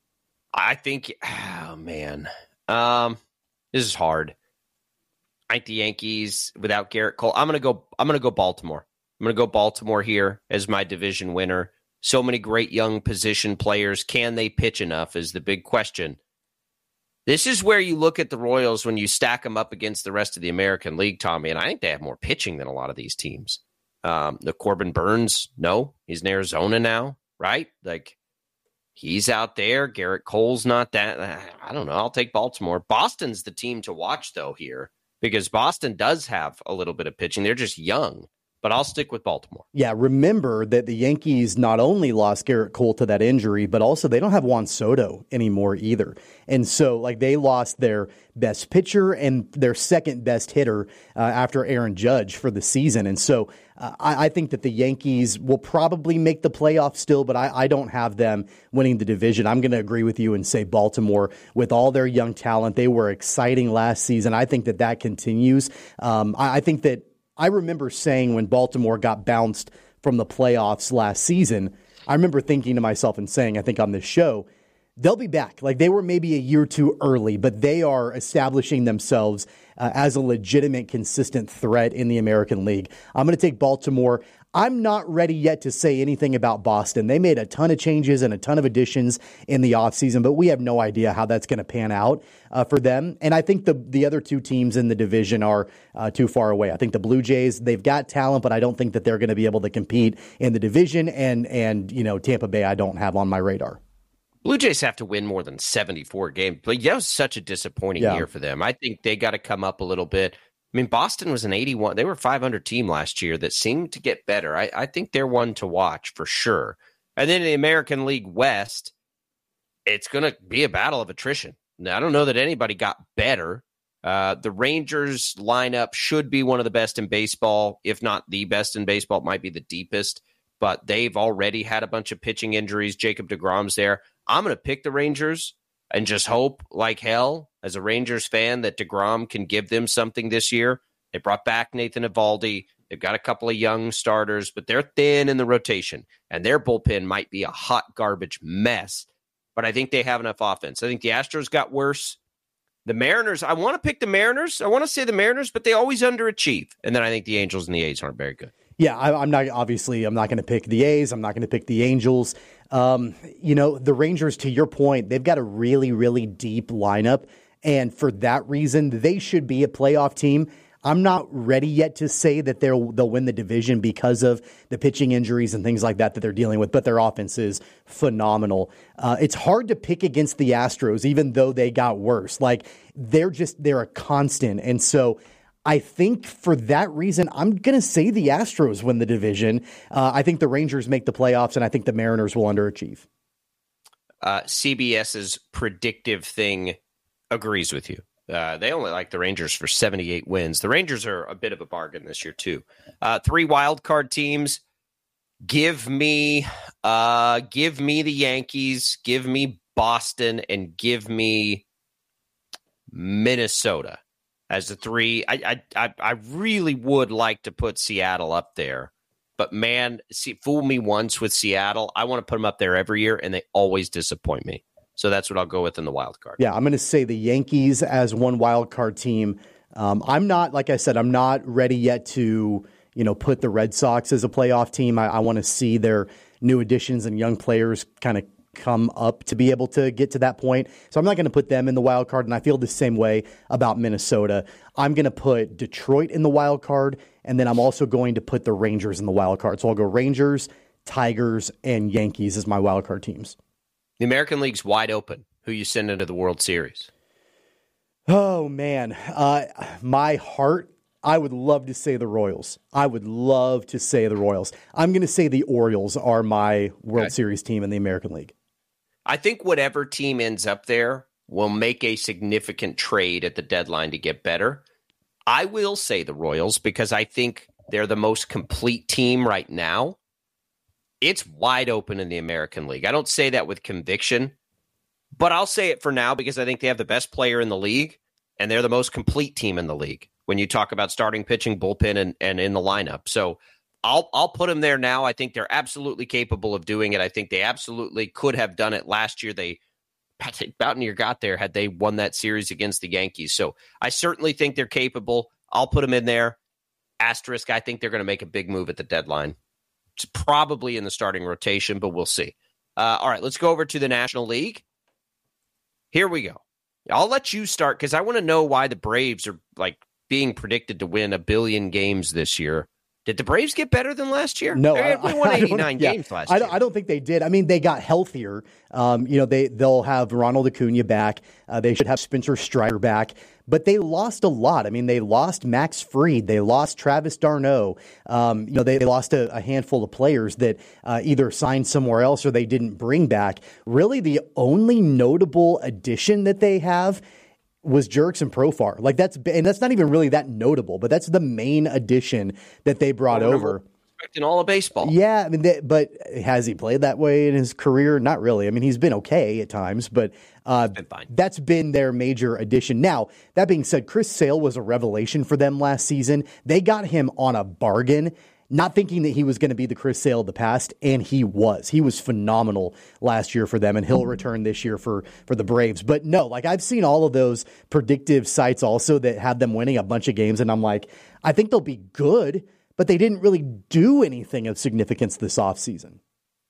I think, oh man, um, this is hard. I think the Yankees without Garrett Cole. I'm gonna go. I'm gonna go Baltimore. I'm gonna go Baltimore here as my division winner. So many great young position players. Can they pitch enough? Is the big question. This is where you look at the Royals when you stack them up against the rest of the American League, Tommy. And I think they have more pitching than a lot of these teams. Um, the Corbin Burns, no, he's in Arizona now, right? Like. He's out there. Garrett Cole's not that. I don't know. I'll take Baltimore. Boston's the team to watch, though, here, because Boston does have a little bit of pitching. They're just young, but I'll stick with Baltimore. Yeah, remember that the Yankees not only lost Garrett Cole to that injury, but also they don't have Juan Soto anymore either. And so, like, they lost their best pitcher and their second best hitter uh, after Aaron Judge for the season. And so uh, I, I think that the Yankees will probably make the playoffs still, but I, I don't have them winning the division. I'm going to agree with you and say Baltimore with all their young talent. They were exciting last season. I think that that continues. Um, I, I think that I remember saying when Baltimore got bounced from the playoffs last season, I remember thinking to myself and saying, I think on this show, they'll be back. Like they were maybe a year too early, but they are establishing themselves uh, as a legitimate, consistent threat in the American League. I'm going to take Baltimore. I'm not ready yet to say anything about Boston. They made a ton of changes and a ton of additions in the offseason, but we have no idea how that's going to pan out uh, for them. And I think the the other two teams in the division are uh, too far away. I think the Blue Jays, they've got talent, but I don't think that they're going to be able to compete in the division. And, and you know, Tampa Bay, I don't have on my radar. Blue Jays have to win more than seventy-four games. But that was such a disappointing yeah. year for them. I think they got to come up a little bit. I mean, Boston was an eighty-one. They were a five hundred team last year that seemed to get better. I, I think they're one to watch for sure. And then in the American League West, it's going to be a battle of attrition. Now, I don't know that anybody got better. Uh, the Rangers lineup should be one of the best in baseball, if not the best in baseball. It might be the deepest, but they've already had a bunch of pitching injuries. Jacob deGrom's there. I'm going to pick the Rangers and just hope like hell as a Rangers fan that deGrom can give them something this year. They brought back Nathan Eovaldi. They've got a couple of young starters, but they're thin in the rotation, and their bullpen might be a hot garbage mess. But I think they have enough offense. I think the Astros got worse. The Mariners, I want to pick the Mariners. I want to say the Mariners, but they always underachieve. And then I think the Angels and the A's aren't very good. Yeah, I, I'm not, obviously, I'm not going to pick the A's. I'm not going to pick the Angels. Um, you know, the Rangers, to your point, they've got a really, really deep lineup. And for that reason, they should be a playoff team. I'm not ready yet to say that they'll they'll win the division because of the pitching injuries and things like that that they're dealing with, but their offense is phenomenal. Uh, it's hard to pick against the Astros, even though they got worse. Like, they're just, they're a constant. And so I think for that reason, I'm going to say the Astros win the division. Uh, I think the Rangers make the playoffs, and I think the Mariners will underachieve. Uh, CBS's predictive thing agrees with you. Uh, they only like the Rangers for seventy-eight wins. The Rangers are a bit of a bargain this year, too. Uh, three wild card teams. Give me, uh, give me the Yankees. Give me Boston, and give me Minnesota as the three. I, I, I really would like to put Seattle up there, but man, see, fool me once with Seattle. I want to put them up there every year, and they always disappoint me. So that's what I'll go with in the wild card. Yeah, I'm going to say the Yankees as one wild card team. Um, I'm not, like I said, I'm not ready yet to, you know, put the Red Sox as a playoff team. I, I want to see their new additions and young players kind of come up to be able to get to that point. So I'm not going to put them in the wild card, and I feel the same way about Minnesota. I'm going to put Detroit in the wild card, and then I'm also going to put the Rangers in the wild card. So I'll go Rangers, Tigers, and Yankees as my wild card teams. The American League's wide open. Who you send into the World Series? Oh, man. Uh, my heart, I would love to say the Royals. I would love to say the Royals. I'm going to say the Orioles are my World okay. Series team in the American League. I think whatever team ends up there will make a significant trade at the deadline to get better. I will say the Royals because I think they're the most complete team right now. It's wide open in the American League. I don't say that with conviction, but I'll say it for now because I think they have the best player in the league, and they're the most complete team in the league when you talk about starting pitching, bullpen, and, and in the lineup. So I'll I'll put them there now. I think they're absolutely capable of doing it. I think they absolutely could have done it last year. They about near got there had they won that series against the Yankees. So I certainly think they're capable. I'll put them in there. Asterisk, I think they're going to make a big move at the deadline. It's probably in the starting rotation, but we'll see. Uh, all right, let's go over to the National League. Here we go. I'll let you start because I want to know why the Braves are like being predicted to win a billion games this year. Did the Braves get better than last year? No, they I, won eighty-nine I yeah, games last I year. Don't, I don't think they did. I mean, they got healthier. Um, you know, they they'll have Ronald Acuna back. Uh, they should have Spencer Strider back. But they lost a lot. I mean, they lost Max Fried. They lost Travis d'Arnaud. Um, you know, they, they lost a, a handful of players that uh, either signed somewhere else or they didn't bring back. Really, the only notable addition that they have was Jurickson Profar. Like that's and that's not even really that notable, but that's the main addition that they brought oh, over. In all of baseball. Yeah, I mean, they, but has he played that way in his career? Not really. I mean, he's been okay at times, but uh, been fine. That's been their major addition. Now, that being said, Chris Sale was a revelation for them last season. They got him on a bargain, not thinking that he was going to be the Chris Sale of the past, and he was. He was phenomenal last year for them, and he'll return this year for, for the Braves. But no, like I've seen all of those predictive sites also that had them winning a bunch of games, and I'm like, I think they'll be good, but they didn't really do anything of significance this offseason.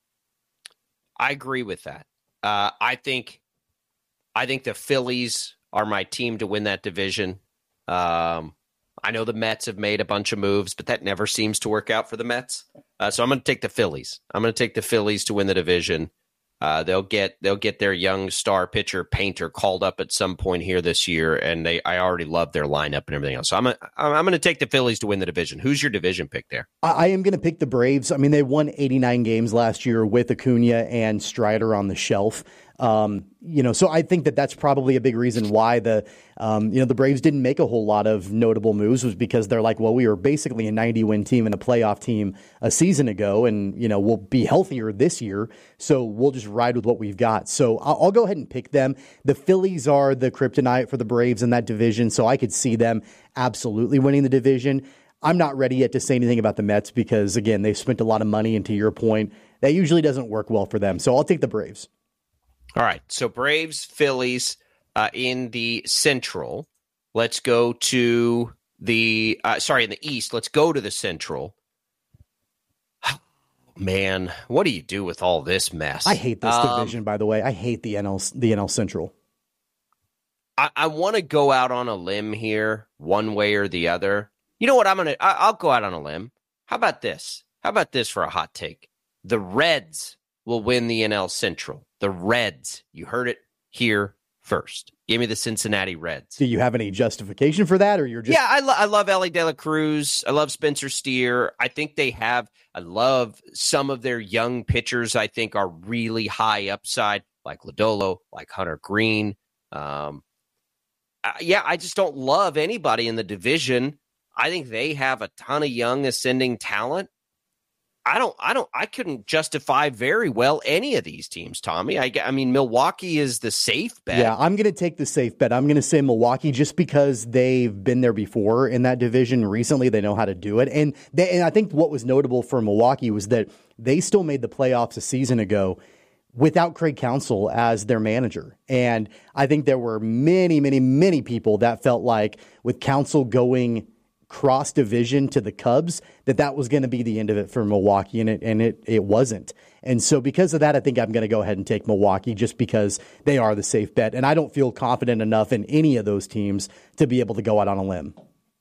I agree with that. Uh, I think I think the Phillies are my team to win that division. Um, I know the Mets have made a bunch of moves, but that never seems to work out for the Mets. Uh, so I'm going to take the Phillies. I'm going to take the Phillies to win the division. Uh, they'll get they'll get their young star pitcher Painter called up at some point here this year, and they I already love their lineup and everything else. So I'm a, I'm going to take the Phillies to win the division. Who's your division pick there? I, I am going to pick the Braves. I mean, they won eighty-nine games last year with Acuna and Strider on the shelf. Um, you know, so I think that that's probably a big reason why the, um, you know, the Braves didn't make a whole lot of notable moves, was because they're like, well, we were basically a ninety win team and a playoff team a season ago, and, you know, we'll be healthier this year, so we'll just ride with what we've got. So I'll, I'll go ahead and pick them. The Phillies are the kryptonite for the Braves in that division, so I could see them absolutely winning the division. I'm not ready yet to say anything about the Mets because, again, they've spent a lot of money, and to your point, that usually doesn't work well for them. So I'll take the Braves. All right, so Braves, Phillies uh, in the Central. Let's go to the uh, – sorry, in the East. Let's go to the Central. Man, what do you do with all this mess? I hate this um, division, by the way. I hate the N L the N L Central. I, I want to go out on a limb here, one way or the other. You know what? I'm gonna. I, I'll go out on a limb. How about this? How about this for a hot take? The Reds will win the N L Central. The Reds. You heard it here first. Give me the Cincinnati Reds. Do you have any justification for that, or you're just... Yeah, I, lo- I love Ellie De La Cruz. I love Spencer Steer. I think they have... I love some of their young pitchers I think are really high upside, like Lodolo, like Hunter Green. Um, uh, yeah, I just don't love anybody in the division. I think they have a ton of young ascending talent. I don't, I don't, I couldn't justify very well any of these teams, Tommy. I, I mean, Milwaukee is the safe bet. Yeah, I'm going to take the safe bet. I'm going to say Milwaukee just because they've been there before in that division recently. They know how to do it. And they, and I think what was notable for Milwaukee was that they still made the playoffs a season ago without Craig Counsell as their manager. And I think there were many, many, many people that felt like with Counsell going cross division to the Cubs, that that was going to be the end of it for Milwaukee, and it and it it wasn't. And so because of that, I think I'm going to go ahead and take Milwaukee just because they are the safe bet, and I don't feel confident enough in any of those teams to be able to go out on a limb.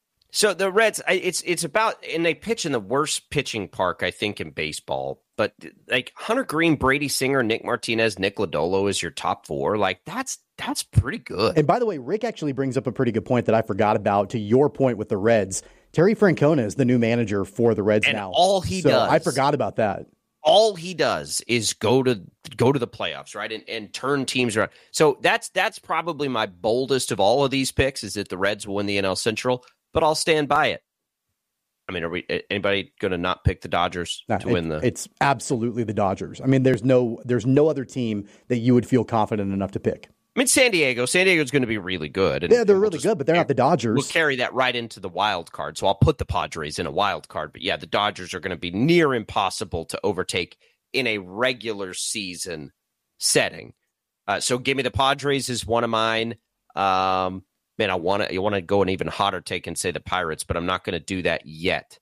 So the Reds, it's it's about, and they pitch in the worst pitching park, I think, in baseball. But like Hunter Green, Brady Singer, Nick Martinez, Nick Lodolo is your top four. Like that's that's pretty good. And by the way, Rick actually brings up a pretty good point that I forgot about. To your point with the Reds, Terry Francona is the new manager for the Reds and now. All he so does, I forgot about that. All he does is go to go to the playoffs, right, and and turn teams around. So that's that's probably my boldest of all of these picks, is that the Reds will win the N L Central. But I'll stand by it. I mean, are we anybody going to not pick the Dodgers no, to it, win the? It's absolutely the Dodgers. I mean, there's no there's no other team that you would feel confident enough to pick. I mean, San Diego. San Diego's going to be really good. And yeah, they're we'll really just, good, but they're not the Dodgers. We'll carry that right into the wild card. So I'll put the Padres in a wild card. But yeah, the Dodgers are going to be near impossible to overtake in a regular season setting. Uh, so give me the Padres is one of mine. Um, Man, I want to. You want to go an even hotter take and say the Pirates, but I'm not going to do that yet.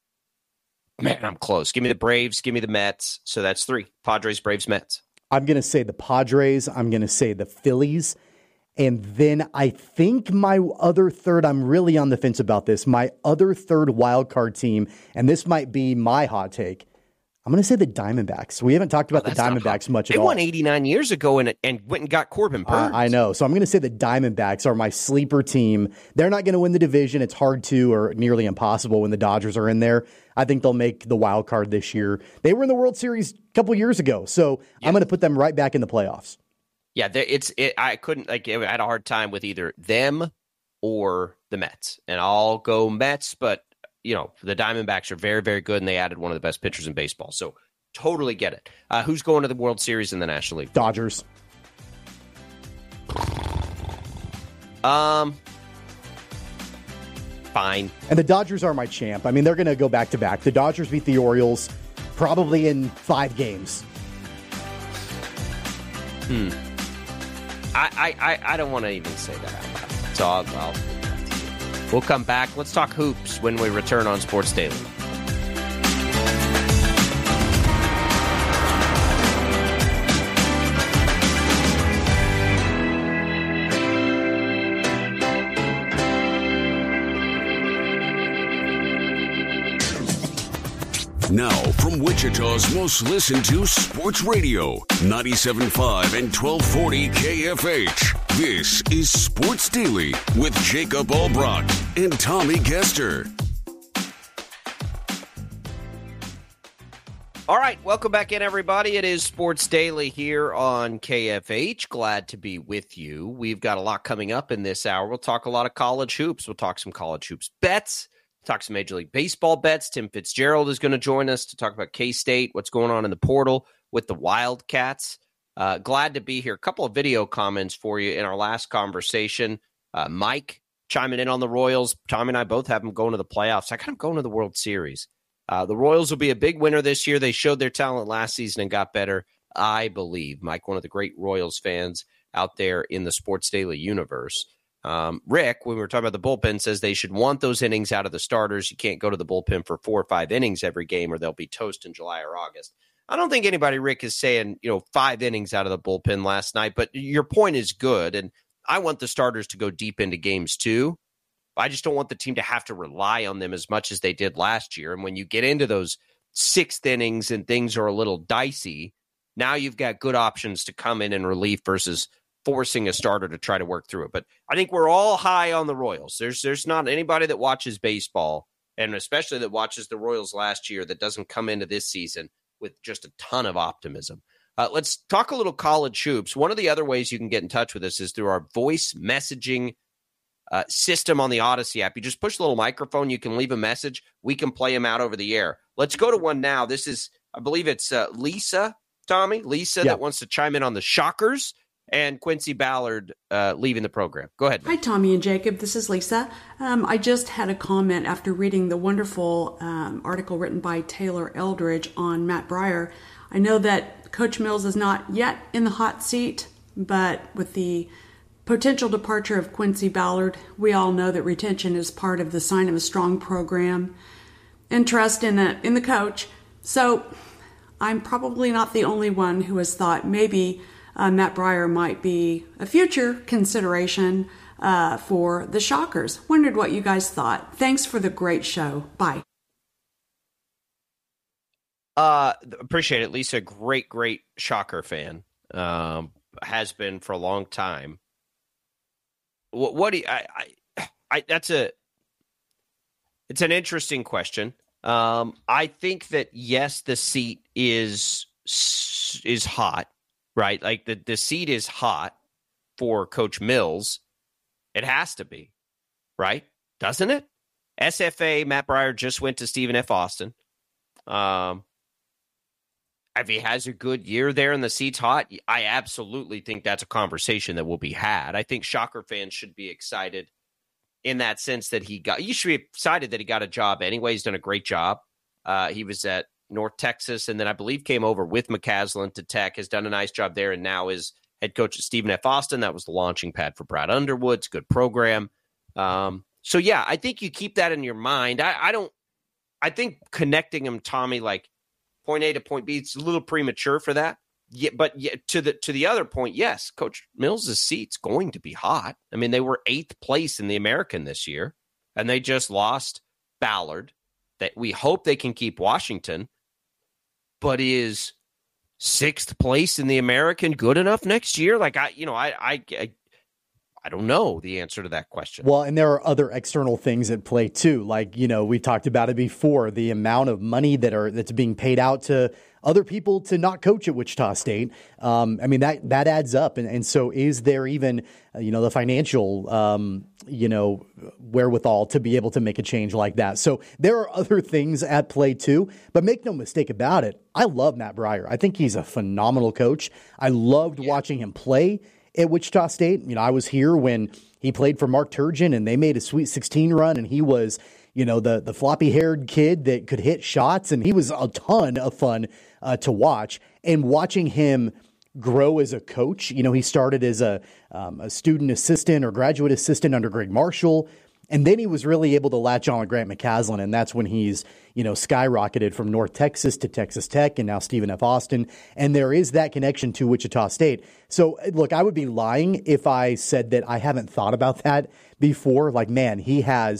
Man, I'm close. Give me the Braves. Give me the Mets. So that's three: Padres, Braves, Mets. I'm going to say the Padres. I'm going to say the Phillies, and then I think my other third. I'm really on the fence about this. My other third wild card team, and this might be my hot take. I'm going to say the Diamondbacks. We haven't talked about oh, the Diamondbacks much they at all. They won eighty-nine years ago and and went and got Corbin Burns. Uh, I know. So I'm going to say the Diamondbacks are my sleeper team. They're not going to win the division. It's hard to, or nearly impossible when the Dodgers are in there. I think they'll make the wild card this year. They were in the World Series a couple years ago. So yeah. I'm going to put them right back in the playoffs. Yeah, it's. It, I couldn't, like, I had a hard time with either them or the Mets. And I'll go Mets, but you know, the Diamondbacks are very, very good, and they added one of the best pitchers in baseball. So totally get it. Uh, who's going to the World Series in the National League? Dodgers. Um, fine. And the Dodgers are my champ. I mean, they're going to go back to back. The Dodgers beat the Orioles probably in five games. Hmm. I I, I don't want to even say that out loud. So I'll, I'll We'll come back. Let's talk hoops when we return on Sports Daily. Now, from Wichita's most listened to sports radio, ninety-seven point five and twelve forty K F H. This is Sports Daily with Jacob Albrock and Tommy Kester. All right, welcome back in, everybody. It is Sports Daily here on K F H. Glad to be with you. We've got a lot coming up in this hour. We'll talk a lot of college hoops. We'll talk some college hoops bets. Talk some Major League Baseball bets. Tim Fitzgerald is going to join us to talk about K-State, what's going on in the portal with the Wildcats. Uh, glad to be here. A couple of video comments for you in our last conversation. Uh, Mike chiming in on the Royals. Tommy and I both have them going to the playoffs. I got them going to the World Series. Uh, the Royals will be a big winner this year. They showed their talent last season and got better, I believe. Mike, one of the great Royals fans out there in the Sports Daily universe. Um, Rick, when we were talking about the bullpen, says they should want those innings out of the starters. You can't go to the bullpen for four or five innings every game or they'll be toast in July or August. I don't think anybody, Rick, is saying, you know, five innings out of the bullpen last night, but your point is good. And I want the starters to go deep into games too. I just don't want the team to have to rely on them as much as they did last year. And when you get into those sixth innings and things are a little dicey, now you've got good options to come in and relief versus forcing a starter to try to work through it. But I think we're all high on the Royals. There's there's not anybody that watches baseball, and especially that watches the Royals last year, that doesn't come into this season with just a ton of optimism. Uh, let's talk a little college hoops. One of the other ways you can get in touch with us is through our voice messaging uh, system on the Odyssey app. You just push the little microphone. You can leave a message. We can play them out over the air. Let's go to one now. This is, I believe it's uh, Lisa, Tommy, Lisa, yeah, that wants to chime in on the Shockers and Quincy Ballard uh, leaving the program. Go ahead. Hi, Tommy and Jacob. This is Lisa. Um, I just had a comment after reading the wonderful um, article written by Taylor Eldridge on Matt Breyer. I know that Coach Mills is not yet in the hot seat, but with the potential departure of Quincy Ballard, we all know that retention is part of the sign of a strong program and trust in the, in the coach. So I'm probably not the only one who has thought maybe Uh, Matt Breyer might be a future consideration uh, for the Shockers. Wondered what you guys thought. Thanks for the great show. Bye. Uh, appreciate it, Lisa. Great, great Shocker fan. Um, has been for a long time. What, what do you, I, I, I, that's a, it's an interesting question. Um, I think that yes, the seat is, is hot. Right, like the, the seat is hot for Coach Mills. It has to be, right? Doesn't it? S F A, Matt Breyer just went to Stephen F. Austin. Um, if he has a good year there and the seat's hot, I absolutely think that's a conversation that will be had. I think Shocker fans should be excited in that sense that he got, you should be excited that he got a job anyway. He's done a great job. Uh, he was at North Texas, and then I believe came over with McCaslin to Tech, has done a nice job there, and now is head coach at Stephen F. Austin. That was the launching pad for Brad Underwood. It's a good program. Um, so, yeah, I think you keep that in your mind. I, I don't – I think connecting him, Tommy, like point A to point B, it's a little premature for that. Yeah, but yeah, to the to the other point, yes, Coach Mills' seat's going to be hot. I mean, they were eighth place in the American this year, and they just lost Ballard. That we hope they can keep Washington. But is sixth place in the American good enough next year? Like, I, you know, I, I, I, I don't know the answer to that question. Well, and there are other external things at play too. Like, you know, we talked about it before, the amount of money that are that's being paid out to other people to not coach at Wichita State. Um, I mean, that that adds up. And, and so is there even, uh, you know, the financial, um, you know, wherewithal to be able to make a change like that? So there are other things at play too. But make no mistake about it, I love Matt Breyer. I think he's a phenomenal coach. I loved yeah. watching him play at Wichita State. You know, I was here when he played for Mark Turgeon and they made a Sweet sixteen run, and he was, you know, the, the floppy-haired kid that could hit shots, and he was a ton of fun uh, to watch. And watching him grow as a coach, you know, he started as a, um, a student assistant or graduate assistant under Greg Marshall, and then he was really able to latch on with Grant McCaslin, and that's when he's, you know, skyrocketed from North Texas to Texas Tech and now Stephen F. Austin, and there is that connection to Wichita State. So, look, I would be lying if I said that I haven't thought about that before. Like, man, he has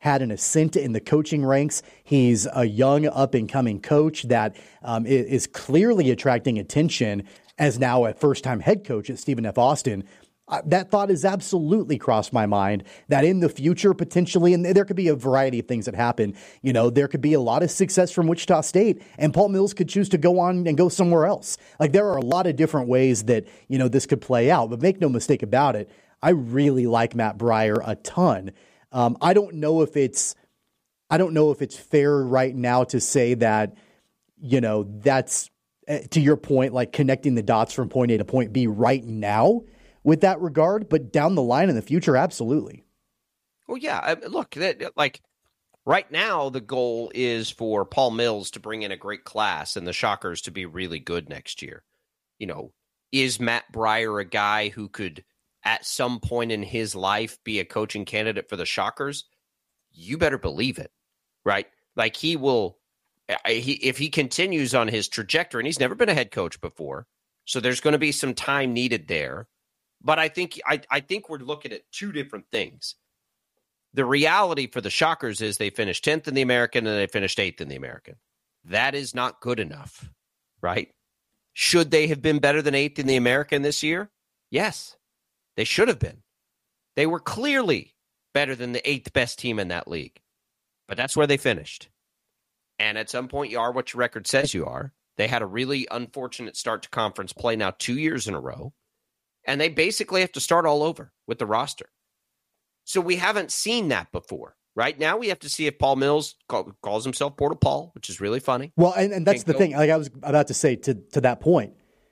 had an ascent in the coaching ranks. He's a young up-and-coming coach that um, is clearly attracting attention as now a first-time head coach at Stephen F. Austin. Uh, that thought has absolutely crossed my mind that in the future, potentially, and there could be a variety of things that happen, you know, there could be a lot of success from Wichita State, and Paul Mills could choose to go on and go somewhere else. Like, there are a lot of different ways that, you know, this could play out, but make no mistake about it, I really like Matt Breyer a ton. Um, I don't know if it's, I don't know if it's fair right now to say that, you know, that's, uh, to your point, like connecting the dots from point A to point B right now with that regard, but down the line in the future, absolutely. Well, yeah, look, that, like right now, the goal is for Paul Mills to bring in a great class and the Shockers to be really good next year. You know, is Matt Breyer a guy who could, at some point in his life, be a coaching candidate for the Shockers? You better believe it, right? Like he will, he, if he continues on his trajectory, and he's never been a head coach before, so there's going to be some time needed there. But I think I, I think we're looking at two different things. The reality for the Shockers is they finished tenth in the American and they finished eighth in the American. That is not good enough, right? Should they have been better than eighth in the American this year? Yes, they should have been. They were clearly better than the eighth best team in that league. But that's where they finished. And at some point, you are what your record says you are. They had a really unfortunate start to conference play now two years in a row. And they basically have to start all over with the roster. So we haven't seen that before. Right now, we have to see if Paul Mills call, calls himself Portal Paul, which is really funny. Well, and, and that's Can't the go. thing. Like I was about to say to, to that point.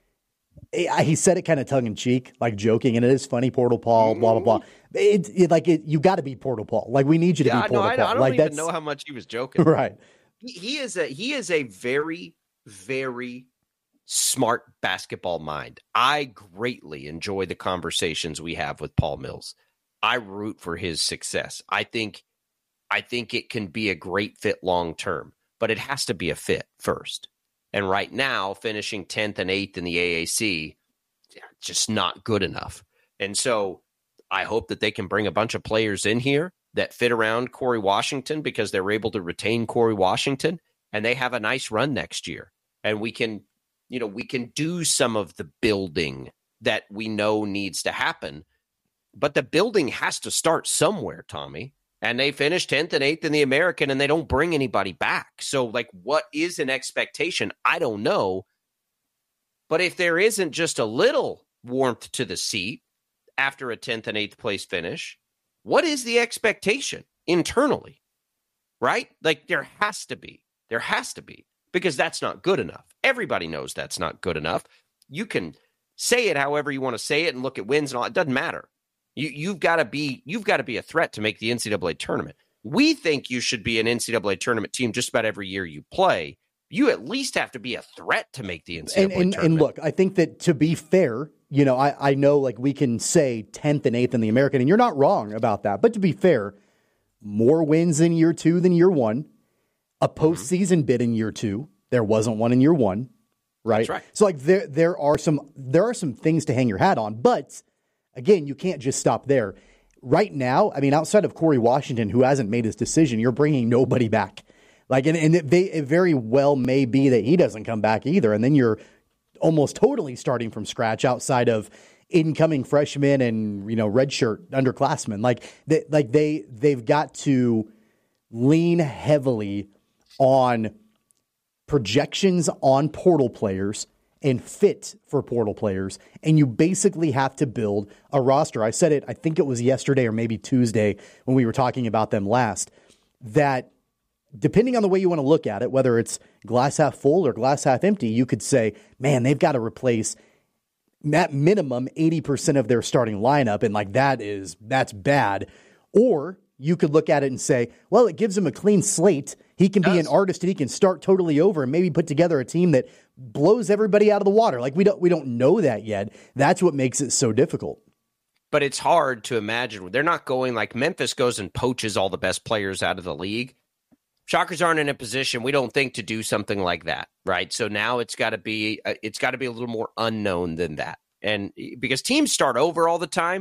He said it kind of tongue in cheek, like joking, and it is funny, Portal Paul, mm-hmm. blah, blah, blah. It, it, like it, you got to be Portal Paul. Like we need you to yeah, be Portal no, I, Paul. I don't like, even that's... know how much he was joking. Right. He, he is a he is a very, very smart basketball mind. I greatly enjoy the conversations we have with Paul Mills. I root for his success. I think I think it can be a great fit long term, but it has to be a fit first. And right now, finishing tenth and eighth in the A A C, just not good enough. And so I hope that they can bring a bunch of players in here that fit around Corey Washington because they're able to retain Corey Washington and they have a nice run next year. And we can You know, we can do some of the building that we know needs to happen, but the building has to start somewhere, Tommy. And they finished tenth and eighth in the American and they don't bring anybody back. So, like, what is an expectation? I don't know. But if there isn't just a little warmth to the seat after a tenth and eighth place finish, what is the expectation internally? Right? Like, there has to be. There has to be. Because that's not good enough. Everybody knows that's not good enough. You can say it however you want to say it and look at wins and all. It doesn't matter. You, you've got to be you've got to be a threat to make the N C double A tournament. We think you should be an N C double A tournament team just about every year you play. You at least have to be a threat to make the N C double A and, and, tournament. And look, I think that to be fair, you know, I, I know like we can say tenth and eighth in the American, and you're not wrong about that. But to be fair, more wins in year two than year one. A postseason mm-hmm. bid in year two. There wasn't one in year one, right? That's right. So like there there are some there are some things to hang your hat on, but again, you can't just stop there. Right now, I mean, outside of Corey Washington, who hasn't made his decision, you're bringing nobody back. Like, and, and it, they, it very well may be that he doesn't come back either, and then you're almost totally starting from scratch outside of incoming freshmen and you know redshirt underclassmen. Like they like they they've got to lean heavily on projections on portal players and fit for portal players, and you basically have to build a roster. I said it, I think it was yesterday or maybe Tuesday when we were talking about them last, that depending on the way you want to look at it, whether it's glass half full or glass half empty, you could say, man, they've got to replace at minimum eighty percent of their starting lineup, and like that is, that's bad. Or you could look at it and say, well, it gives him a clean slate. He can be an artist and he can start totally over and maybe put together a team that blows everybody out of the water. Like we don't we don't know that yet. That's what makes it so difficult. But it's hard to imagine. They're not going like Memphis goes and poaches all the best players out of the league. Shockers aren't in a position, we don't think, to do something like that, right? So now it's got to be it's got to be a little more unknown than that. And because teams start over all the time,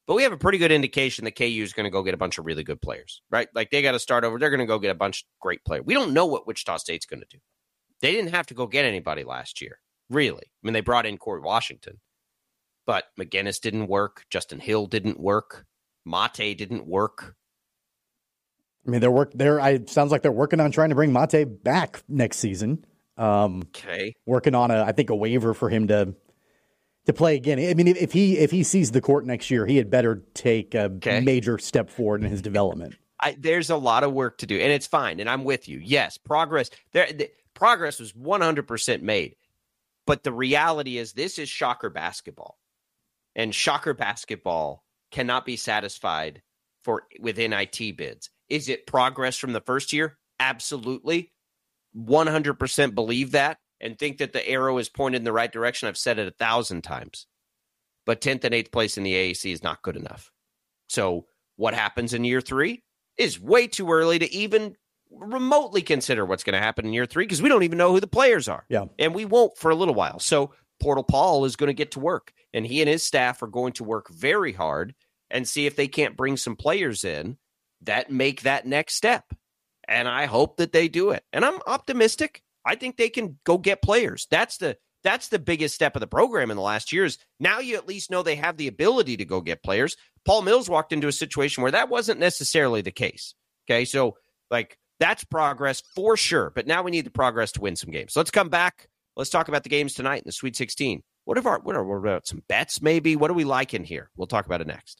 But we have a pretty good indication that K U is going to go get a bunch of really good players, right? Like they got to start over. They're going to go get a bunch of great players. We don't know what Wichita State's going to do. They didn't have to go get anybody last year, really. I mean, they brought in Corey Washington, but McGinnis didn't work. Justin Hill didn't work. Mate didn't work. I mean, they're work. They're. I sounds like they're working on trying to bring Mate back next season. Um, okay, working on a, I think, a waiver for him to to play again. I mean, if he if he sees the court next year, he had better take a okay. major step forward in his development. I, there's a lot of work to do, and it's fine. And I'm with you. Yes, progress. There, the, progress was one hundred percent made, but the reality is this is Shocker basketball, and Shocker basketball cannot be satisfied for with N I T bids. Is it progress from the first year? Absolutely. one hundred percent believe that and think that the arrow is pointed in the right direction. I've said it a thousand times. But tenth and eighth place in the A A C is not good enough. So what happens in year three is way too early to even remotely consider what's going to happen in year three because we don't even know who the players are. Yeah. And we won't for a little while. So Portal Paul is going to get to work. And he and his staff are going to work very hard and see if they can't bring some players in that make that next step. And I hope that they do it. And I'm optimistic. I think they can go get players. That's the that's the biggest step of the program in the last years. Now you at least know they have the ability to go get players. Paul Mills walked into a situation where that wasn't necessarily the case. Okay, so like that's progress for sure. But now we need the progress to win some games. So let's come back. Let's talk about the games tonight in the Sweet sixteen. What are our what are what about some bets maybe? What do we like in here? We'll talk about it next.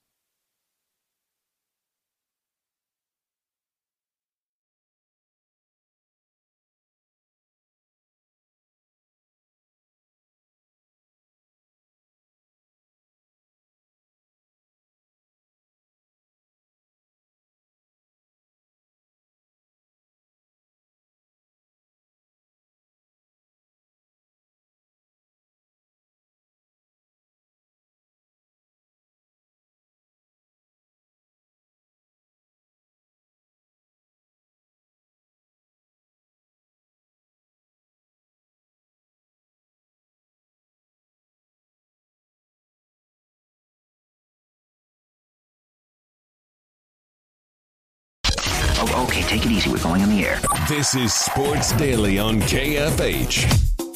Oh, okay, take it easy. We're going on the air. This is Sports Daily on K F H.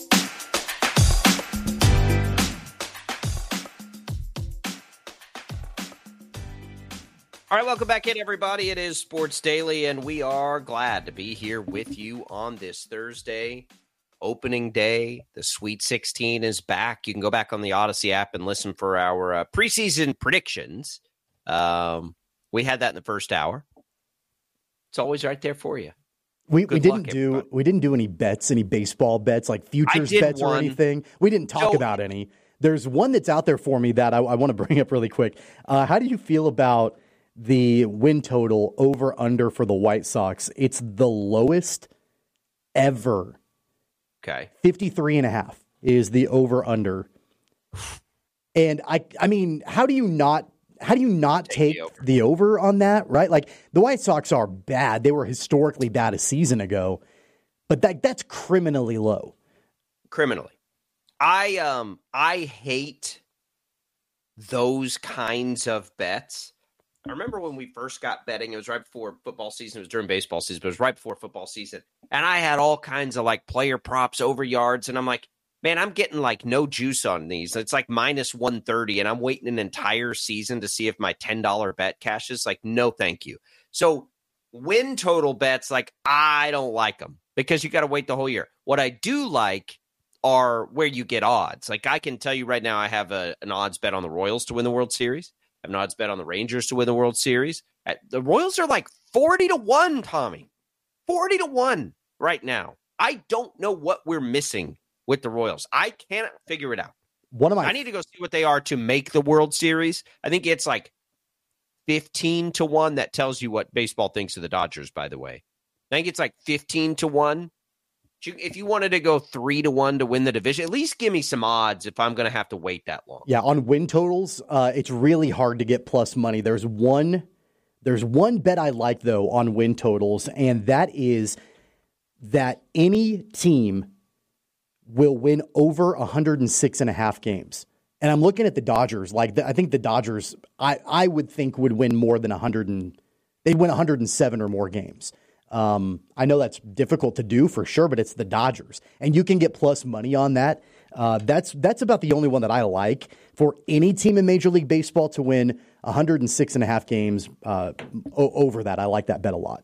All right, welcome back in, everybody. It is Sports Daily, and we are glad to be here with you on this Thursday, opening day. The Sweet sixteen is back. You can go back on the Odyssey app and listen for our uh, preseason predictions. Um, we had that in the first hour. It's always right there for you. We Good we didn't luck, do everybody. we didn't do any bets, any baseball bets, like futures bets one. or anything. We didn't talk so, about any. There's one that's out there for me that I, I want to bring up really quick. Uh, how do you feel about the win total over under for the White Sox? It's the lowest ever. Okay, fifty-three and a half is the over under. And I I mean, how do you not? How do you not take, take the, over. the over on that, right? Like, the White Sox are bad. They were historically bad a season ago. But that that's criminally low. Criminally. I um I hate those kinds of bets. I remember when we first got betting, it was right before football season. It was during baseball season, but it was right before football season. And I had all kinds of, like, player props, over yards, and I'm like, man, I'm getting like no juice on these. It's like minus one thirty, and I'm waiting an entire season to see if my ten dollars bet cashes. Like, no, thank you. So win total bets, like, I don't like them because you got to wait the whole year. What I do like are where you get odds. Like, I can tell you right now, I have a, an odds bet on the Royals to win the World Series. I have an odds bet on the Rangers to win the World Series. The Royals are like forty to one, Tommy. forty to one right now. I don't know what we're missing with the Royals. I can't figure it out. One of my I need to go see what they are to make the World Series. I think it's like fifteen to one. That tells you what baseball thinks of the Dodgers, by the way. I think it's like fifteen to one. If you wanted to go three to one to win the division, at least give me some odds if I'm going to have to wait that long. Yeah, on win totals, uh, it's really hard to get plus money. There's one, there's one bet I like, though, on win totals, and that is that any team will win over one hundred six and a half games. And I'm looking at the Dodgers. Like the, I think the Dodgers, I, I would think would win more than one hundred and they'd win one hundred seven or more games. Um, I know that's difficult to do for sure, but it's the Dodgers, and you can get plus money on that. Uh, that's that's about the only one that I like for any team in Major League Baseball to win one hundred six and a half games uh, o- over that. I like that bet a lot.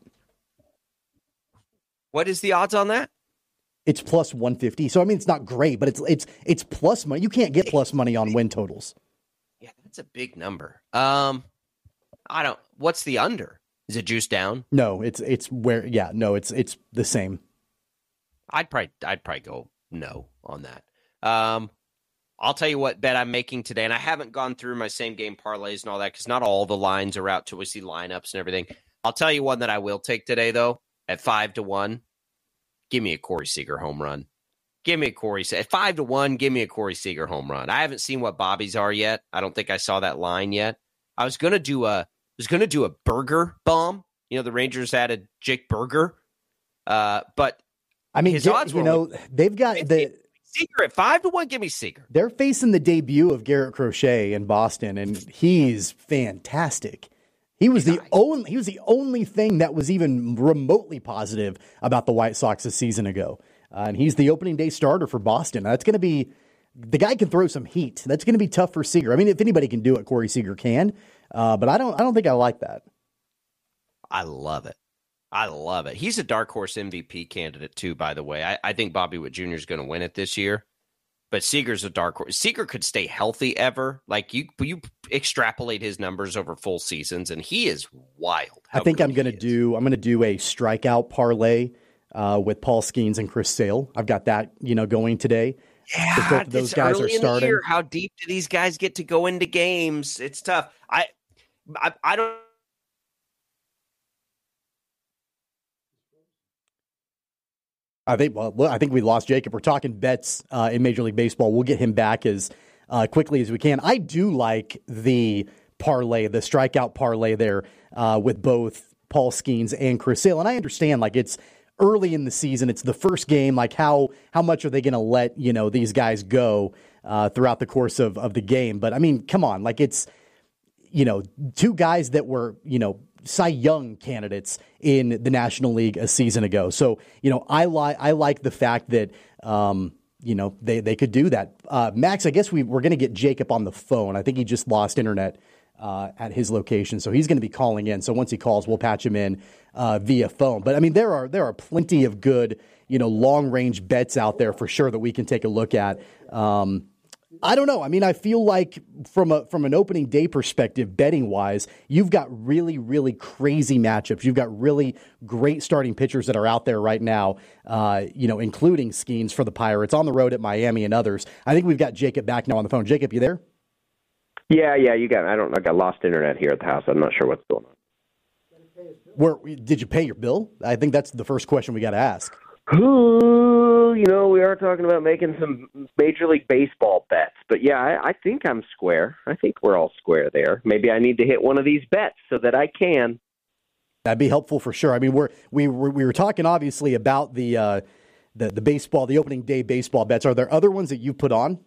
What is the odds on that? It's plus one fifty. So I mean, it's not great, but it's it's it's plus money. You can't get plus money on win totals. Yeah, that's a big number. Um, I don't. What's the under? Is it juice down? No, it's it's where. Yeah, no, it's it's the same. I'd probably I'd probably go no on that. Um, I'll tell you what bet I'm making today, and I haven't gone through my same game parlays and all that because not all the lines are out till we see lineups and everything. I'll tell you one that I will take today though at five to one. Give me a Corey Seager home run. Give me a Corey at five to one. Give me a Corey Seager home run. I haven't seen what Bobby's are yet. I don't think I saw that line yet. I was gonna do a was gonna do a Burger bomb. You know, the Rangers added Jake Burger, uh, but I mean, his get, odds you were know only, they've got the Seager at five to one. Give me Seager. They're facing the debut of Garrett Crochet in Boston, and he's fantastic. He was the only he was the only thing that was even remotely positive about the White Sox a season ago. Uh, and he's the opening day starter for Boston. That's going to be the guy can throw some heat. That's going to be tough for Seager. I mean, if anybody can do it, Corey Seager can. Uh, but I don't I don't think I like that. I love it. I love it. He's a dark horse M V P candidate too, by the way. I, I think Bobby Witt Junior is going to win it this year. But Seager's a dark horse. Seager could stay healthy ever. Like you, you extrapolate his numbers over full seasons, and he is wild. I think I'm going to do. I'm going to do a strikeout parlay uh, with Paul Skeens and Chris Sale. I've got that, you know, going today. Yeah, both of those guys are starting. Year, how deep do these guys get to go into games? It's tough. I, I, I don't. I think well, I think we lost Jacob. We're talking bets uh, in Major League Baseball. We'll get him back as uh, quickly as we can. I do like the parlay, the strikeout parlay there uh, with both Paul Skeens and Chris Sale. And I understand, like, it's early in the season. It's the first game. Like, how how much are they going to let, you know, these guys go uh, throughout the course of, of the game? But, I mean, come on. Like, it's, you know, two guys that were, you know, Cy Young candidates in the National League a season ago. So, you know, I like I like the fact that, um, you know, they, they could do that. Uh, Max, I guess we, we're going to get Jacob on the phone. I think he just lost internet uh, at his location, so he's going to be calling in. So once he calls, we'll patch him in uh, via phone. But, I mean, there are there are plenty of good, you know, long-range bets out there for sure that we can take a look at. Um I don't know. I mean, I feel like from a from an opening day perspective, betting wise, you've got really, really crazy matchups. You've got really great starting pitchers that are out there right now, uh, you know, including Skeens for the Pirates on the road at Miami and others. I think we've got Jacob back now on the phone. Jacob, you there? Yeah, yeah, you got. I don't. I got lost internet here at the house. I'm not sure what's going on. Where did you pay your bill? I think that's the first question we got to ask. Ooh, you know, we are talking about making some Major League Baseball bets. But, yeah, I, I think I'm square. I think we're all square there. Maybe I need to hit one of these bets so that I can. That'd be helpful for sure. I mean, we're, we were we were talking, obviously, about the, uh, the, the baseball, the opening day baseball bets. Are there other ones that you've put on?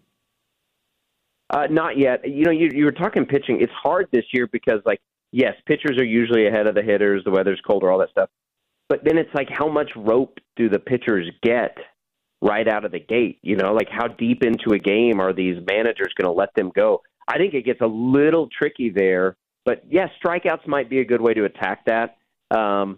Uh, not yet. You know, you, you were talking pitching. It's hard this year because, like, yes, pitchers are usually ahead of the hitters. The weather's colder, all that stuff. But then it's like, how much rope do the pitchers get right out of the gate? You know, like how deep into a game are these managers going to let them go? I think it gets a little tricky there. But, yes, strikeouts might be a good way to attack that. Um,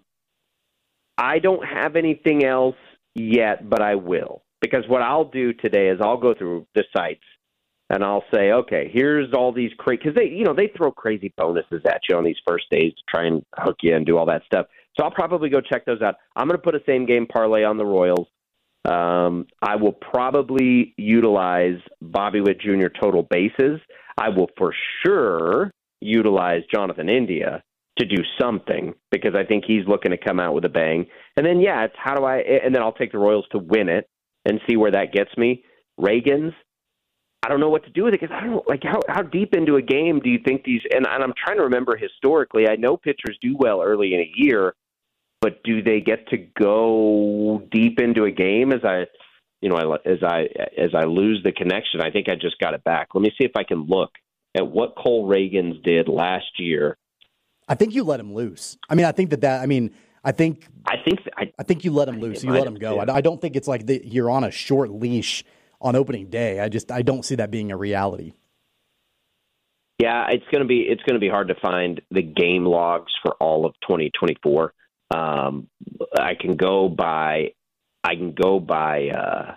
I don't have anything else yet, but I will. Because what I'll do today is I'll go through the sites and I'll say, okay, here's all these crazy – because they, you know, they throw crazy bonuses at you on these first days to try and hook you and do all that stuff. So I'll probably go check those out. I'm going to put a same-game parlay on the Royals. Um, I will probably utilize Bobby Witt Junior total bases. I will for sure utilize Jonathan India to do something because I think he's looking to come out with a bang. And then, yeah, it's how do I – and then I'll take the Royals to win it and see where that gets me. Reagan's, I don't know what to do with it because I don't – like how, how deep into a game do you think these – and, and I'm trying to remember historically. I know pitchers do well early in a year. But do they get to go deep into a game? As I, you know, I, as I as I lose the connection, I think I just got it back. Let me see if I can look at what Cole Reagans did last year. I think you let him loose. I mean, I think that that. I mean, I think I think I, I think you let him loose. You let him go. I, I don't think it's like the, you're on a short leash on opening day. I just I don't see that being a reality. Yeah, it's gonna be it's gonna be hard to find the game logs for all of twenty twenty-four. Um, I can go by. I can go by. Uh,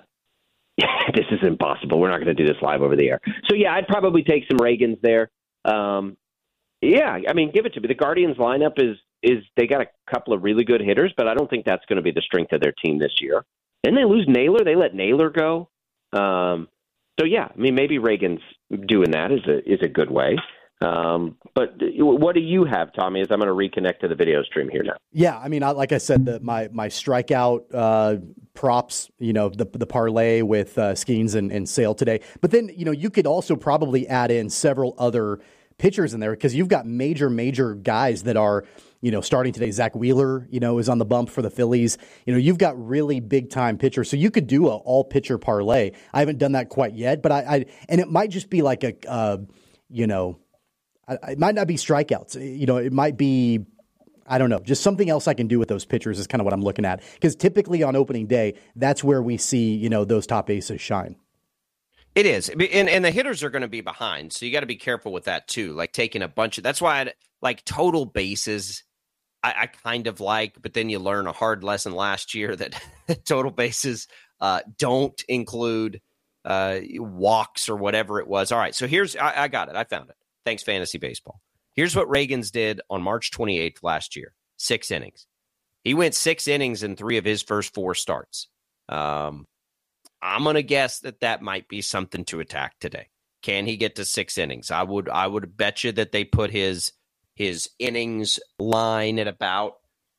this is impossible. We're not going to do this live over the air. So yeah, I'd probably take some Reagans there. Um, yeah, I mean, give it to me. The Guardians lineup is is they got a couple of really good hitters, but I don't think that's going to be the strength of their team this year. Didn't they lose Naylor? They let Naylor go. Um, so yeah, I mean, maybe Reagans doing that is a is a good way. Um, but what do you have, Tommy, as I'm going to reconnect to the video stream here now? Yeah, I mean, I, like I said, the, my my strikeout uh, props, you know, the the parlay with uh, Skeens and, and Sale today. But then, you know, you could also probably add in several other pitchers in there because you've got major, major guys that are, you know, starting today. Zach Wheeler, you know, is on the bump for the Phillies. You know, you've got really big time pitchers. So you could do a all pitcher parlay. I haven't done that quite yet, but I, I and it might just be like a, uh, you know, it might not be strikeouts. You know, it might be, I don't know, just something else I can do with those pitchers is kind of what I'm looking at. Because typically on opening day, that's where we see, you know, those top aces shine. It is. And, and the hitters are going to be behind. So you got to be careful with that too. Like taking a bunch of, that's why I like total bases. I, I kind of like, but then you learn a hard lesson last year that total bases uh, don't include uh, walks or whatever it was. All right. So here's, I, I got it. I found it. Thanks, Fantasy Baseball. Here's what Reagans did on March twenty-eighth last year. Six innings. He went six innings in three of his first four starts. Um, I'm going to guess that that might be something to attack today. Can he get to six innings? I would I would bet you that they put his his innings line at about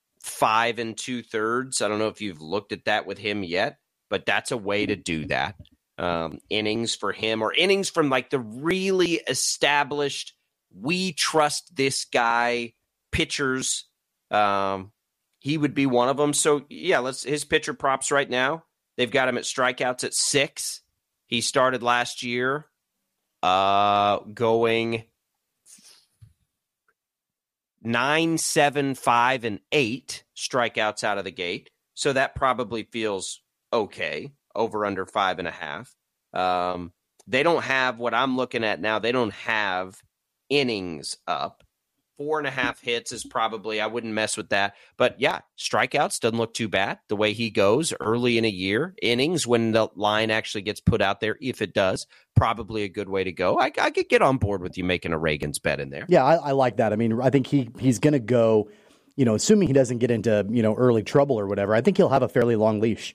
five and two-thirds. I don't know if you've looked at that with him yet, but that's a way to do that. Um, innings for him or innings from like the really established, we trust this guy pitchers. Um, he would be one of them. So yeah, let's his pitcher props right now. They've got him at strikeouts at six. He started last year, uh, going nine, seven, five, and eight strikeouts out of the gate. So that probably feels okay. Over under five and a half. Um, they don't have what I'm looking at now. They don't have innings up. Four and a half hits is probably, I wouldn't mess with that. But yeah, strikeouts doesn't look too bad the way he goes early in a year. Innings when the line actually gets put out there, if it does, probably a good way to go. I, I could get on board with you making a Reagans bet in there. Yeah, I, I like that. I mean, I think he he's going to go, you know, assuming he doesn't get into, you know, early trouble or whatever, I think he'll have a fairly long leash.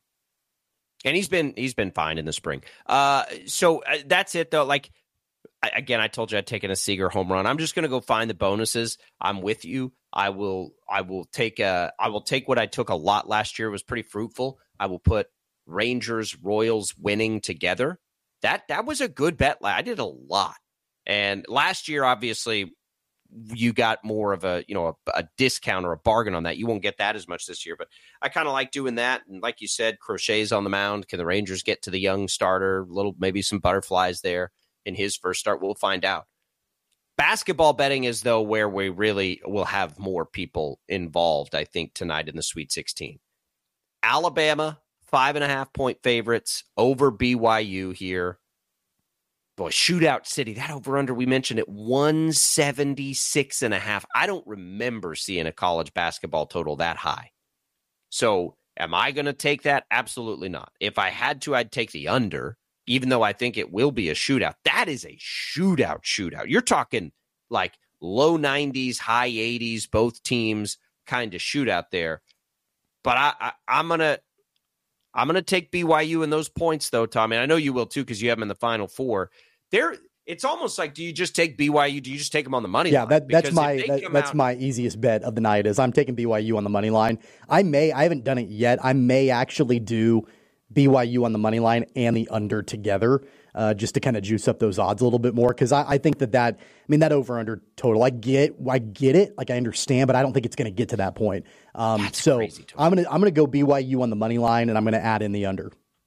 And he's been he's been fine in the spring. Uh, so uh, that's it, though. Like, I, again, I told you I'd taken a Seager home run. I'm just going to go find the bonuses. I'm with you. I will I will take a, I will take what I took a lot last year. It was pretty fruitful. I will put Rangers, Royals winning together. That that was a good bet. I did a lot. And last year, obviously, you got more of a, you know, a, a discount or a bargain on that. You won't get that as much this year, but I kind of like doing that. And like you said, Crochet's on the mound. Can the Rangers get to the young starter? Little, maybe some butterflies there in his first start. We'll find out. Basketball betting is, though, where we really will have more people involved, I think, tonight in the Sweet sixteen. Alabama, five and a half point favorites over B Y U here. Boy, Shootout City, that over-under we mentioned at one seventy-six and a half. I don't remember seeing a college basketball total that high. So am I going to take that? Absolutely not. If I had to, I'd take the under, even though I think it will be a shootout. That is a shootout shootout. You're talking like low nineties, high eighties, both teams kind of shootout there. But I, I, I'm going to I'm gonna take B Y U in those points, though, Tommy. And I know you will, too, because you have them in the Final Four. There, it's almost like, do you just take B Y U? Do you just take them on the money yeah, line? Yeah, that, that's because my that, that's out, my easiest bet of the night is I'm taking B Y U on the money line. I may, I haven't done it yet. I may actually do B Y U on the money line and the under together uh, just to kind of juice up those odds a little bit more. Because I, I think that that, I mean, that over-under total, I get I get it. Like, I understand, but I don't think it's going to get to that point. Um, so I'm going to I'm gonna go B Y U on the money line, and I'm going to add in the under.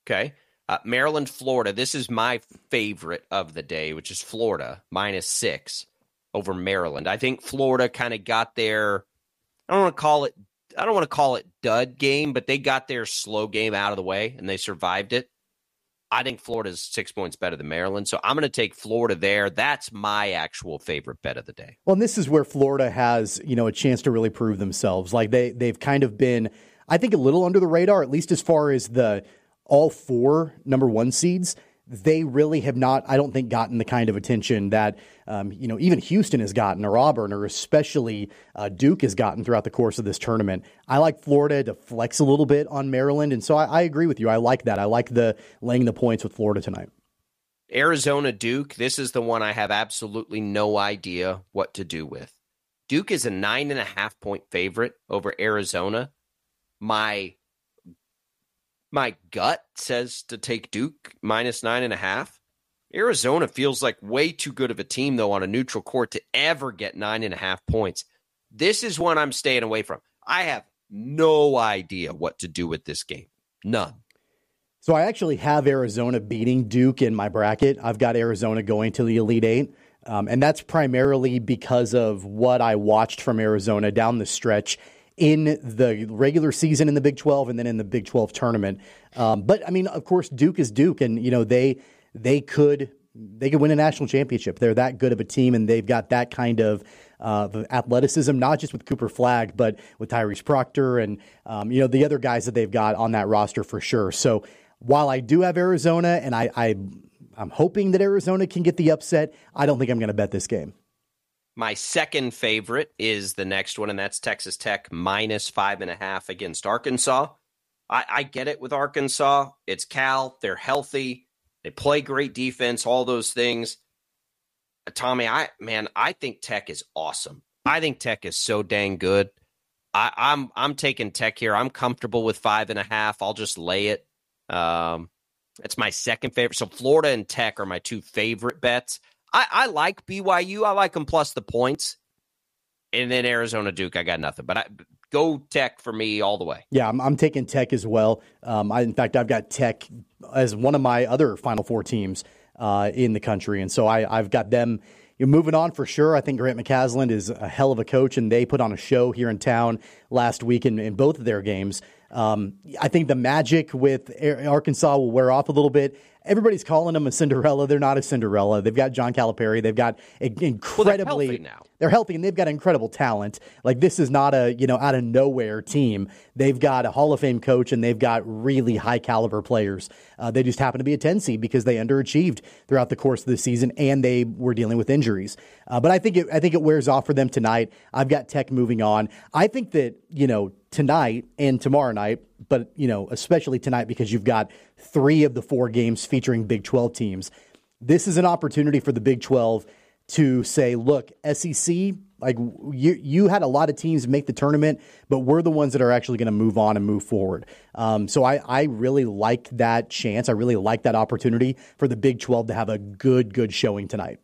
Okay. Uh, Maryland, Florida. This is my favorite of the day, which is Florida, minus six over Maryland. I think Florida kind of got their, I don't want to call it, I don't want to call it dud game, but they got their slow game out of the way and they survived it. I think Florida's six points better than Maryland, so I'm going to take Florida there. That's my actual favorite bet of the day. Well, and this is where Florida has, you know, a chance to really prove themselves. Like they, they've kind of been, I think, a little under the radar, at least as far as the all four number one seeds. They really have not, I don't think, gotten the kind of attention that, um, you know, even Houston has gotten, or Auburn, or especially uh, Duke has gotten throughout the course of this tournament. I like Florida to flex a little bit on Maryland, and so I, I agree with you. I like that. I like the laying the points with Florida tonight. Arizona, Duke, this is the one I have absolutely no idea what to do with. Duke is a nine and a half point favorite over Arizona. My My gut says to take Duke minus nine and a half. Arizona feels like way too good of a team, though, on a neutral court to ever get nine and a half points. This is one I'm staying away from. I have no idea what to do with this game. None. So I actually have Arizona beating Duke in my bracket. I've got Arizona going to the Elite Eight. Um, and that's primarily because of what I watched from Arizona down the stretch in the regular season in the Big twelve and then in the Big twelve tournament. Um, but I mean, of course, Duke is Duke, and you know they they could they could win a national championship. They're that good of a team, and they've got that kind of uh, athleticism, not just with Cooper Flagg, but with Tyrese Proctor and um, you know the other guys that they've got on that roster for sure. So while I do have Arizona, and I, I I'm hoping that Arizona can get the upset, I don't think I'm going to bet this game. My second favorite is the next one, and that's Texas Tech minus five and a half against Arkansas. I, I get it with Arkansas. It's Cal. They're healthy. They play great defense, all those things. Tommy, I man, I think Tech is awesome. I think Tech is so dang good. I, I'm I'm taking Tech here. I'm comfortable with five and a half. I'll just lay it. Um, it's my second favorite. So Florida and Tech are my two favorite bets. I, I like B Y U. I like them plus the points. And then Arizona Duke, I got nothing. But I, go Tech for me all the way. Yeah, I'm, I'm taking Tech as well. Um, I, in fact, I've got Tech as one of my other Final Four teams uh, in the country. And so I, I've got them you know, moving on for sure. I think Grant McCasland is a hell of a coach, and they put on a show here in town last week in, in both of their games. Um, I think the magic with Arkansas will wear off a little bit. Everybody's calling them a Cinderella. They're not a Cinderella. They've got John Calipari. They've got incredibly. Well, they're healthy now. They're healthy, and they've got incredible talent. Like, this is not a, you know, out of nowhere team. They've got a Hall of Fame coach, and they've got really high caliber players. Uh, they just happen to be a ten seed because they underachieved throughout the course of the season, and they were dealing with injuries. Uh, but I think it, I think it wears off for them tonight. I've got Tech moving on. I think that, you know, tonight and tomorrow night, but, you know, especially tonight because you've got three of the four games featuring Big twelve teams. This is an opportunity for the Big twelve to say, look, S E C, like you you had a lot of teams make the tournament, but we're the ones that are actually going to move on and move forward. Um, so I, I really like that chance. I really like that opportunity for the Big twelve to have a good, good showing tonight.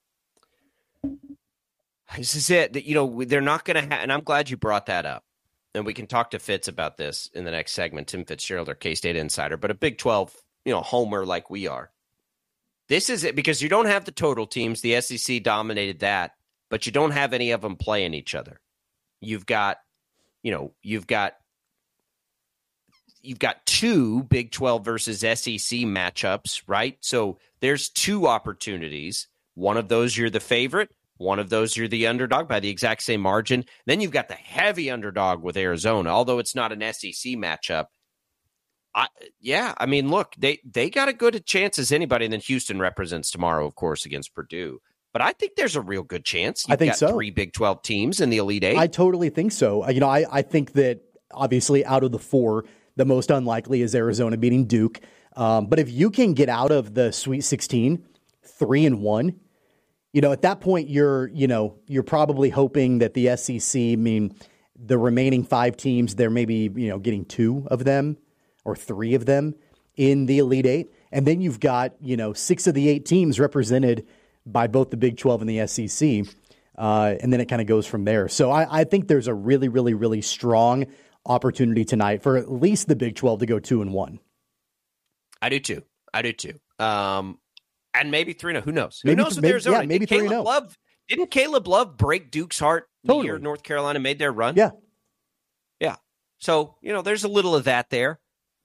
This is it. You know, they're not going to have, and I'm glad you brought that up. And we can talk to Fitz about this in the next segment, Tim Fitzgerald, our K-State insider, but a Big twelve, you know, homer like we are. This is it because you don't have the total teams. The S E C dominated that, but you don't have any of them playing each other. You've got, you know, you've got, you've got two Big twelve versus S E C matchups, right? So there's two opportunities. One of those you're the favorite. One of those you're the underdog by the exact same margin. Then you've got the heavy underdog with Arizona, although it's not an S E C matchup. I, yeah, I mean, look, they, they got a good chance as anybody, and then Houston represents tomorrow, of course, against Purdue. But I think there's a real good chance. You've I think got so. Three Big twelve teams in the Elite Eight. I totally think so. You know, I, I think that obviously out of the four, the most unlikely is Arizona beating Duke. Um, but if you can get out of the Sweet sixteen, three and one, you know, at that point, you're, you know, you're probably hoping that the S E C, I mean, the remaining five teams, they're maybe, you know, getting two of them or three of them in the Elite Eight. And then you've got, you know, six of the eight teams represented by both the Big twelve and the S E C. Uh, and then it kind of goes from there. So I, I think there's a really, really, really strong opportunity tonight for at least the Big twelve to go two and one. I do too. I do too. Um, and maybe three and oh. Who knows? Who maybe, knows with maybe, Arizona? Yeah, maybe Did three and Caleb oh. Love, didn't Caleb Love break Duke's heart totally. the year North Carolina made their run? Yeah. Yeah. So, you know, there's a little of that there.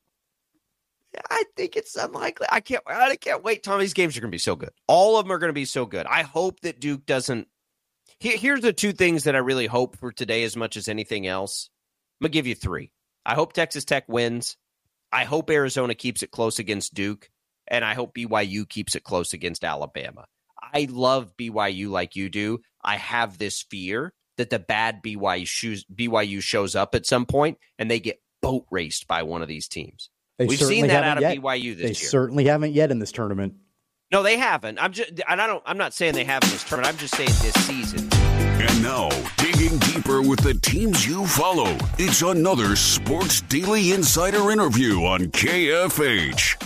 I think it's unlikely. I can't I can't wait. Tom, these games are going to be so good. All of them are going to be so good. I hope that Duke doesn't. Here, here's the two things that I really hope for today as much as anything else. I'm going to give you three. I hope Texas Tech wins. I hope Arizona keeps it close against Duke. And I hope B Y U keeps it close against Alabama. I love B Y U like you do. I have this fear that the bad B Y U, shoes, B Y U shows up at some point and they get boat raced by one of these teams. They We've seen that out of yet. B Y U this they year. They certainly haven't yet in this tournament. No, they haven't. I'm just, and I don't. I'm not saying they have in this tournament. I'm just saying this season. And now, digging deeper with the teams you follow, it's another Sports Daily Insider interview on K F H.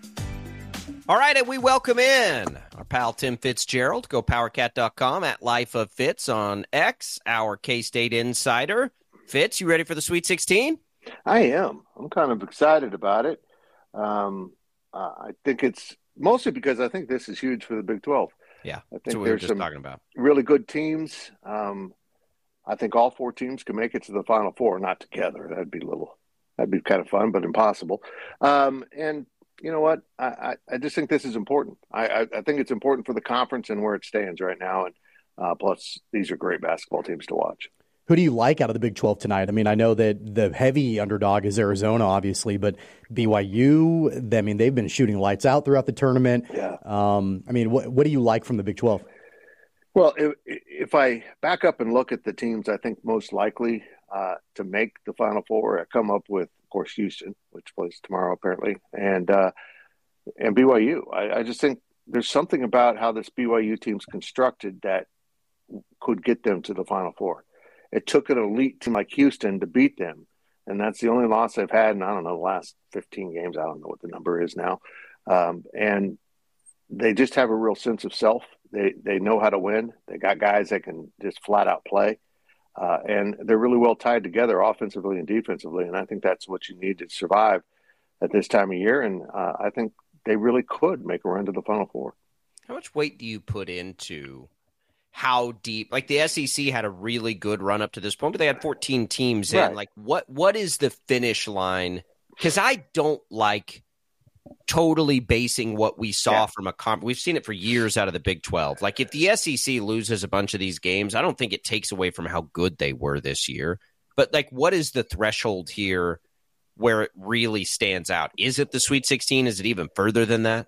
All right, and we welcome in our pal Tim Fitzgerald. Go power cat dot com at Life of Fitz on X. Our K-State insider. Fitz, you ready for the Sweet sixteen? I am. I'm kind of excited about it. Um, uh, I think it's mostly because I think this is huge for the Big twelve. Yeah, I that's think what we were there's just some talking about. Really good teams. Um, I think all four teams can make it to the Final Four, not together. That'd be a little, that'd be kind of fun, but impossible. Um, and you know what? I, I, I just think this is important. I, I, I think it's important for the conference and where it stands right now. And uh, plus, these are great basketball teams to watch. Who do you like out of the Big twelve tonight? I mean, I know that the heavy underdog is Arizona, obviously, but B Y U, I mean, they've been shooting lights out throughout the tournament. Yeah. Um, I mean, what, what do you like from the Big twelve? Well, if, if I back up and look at the teams I think most likely uh, to make the Final Four, I come up with, of course, Houston, which plays tomorrow apparently, and uh, and B Y U. I, I just think there's something about how this B Y U team's constructed that could get them to the Final Four. It took an elite team like Houston to beat them, and that's the only loss they've had in, I don't know, the last fifteen games. I don't know what the number is now. Um, and they just have a real sense of self. They they know how to win. They got guys that can just flat out play. Uh, and they're really well tied together offensively and defensively, and I think that's what you need to survive at this time of year. And uh, I think they really could make a run to the Final Four. How much weight do you put into how deep, like the S E C had a really good run up to this point, but they had fourteen teams in. Right. Like, what what is the finish line? Because I don't like totally basing what we saw yeah. from a comp. We've seen it for years out of the Big twelve. Like, if the S E C loses a bunch of these games, I don't think it takes away from how good they were this year. But, like, what is the threshold here where it really stands out? Is it the Sweet sixteen? Is it even further than that?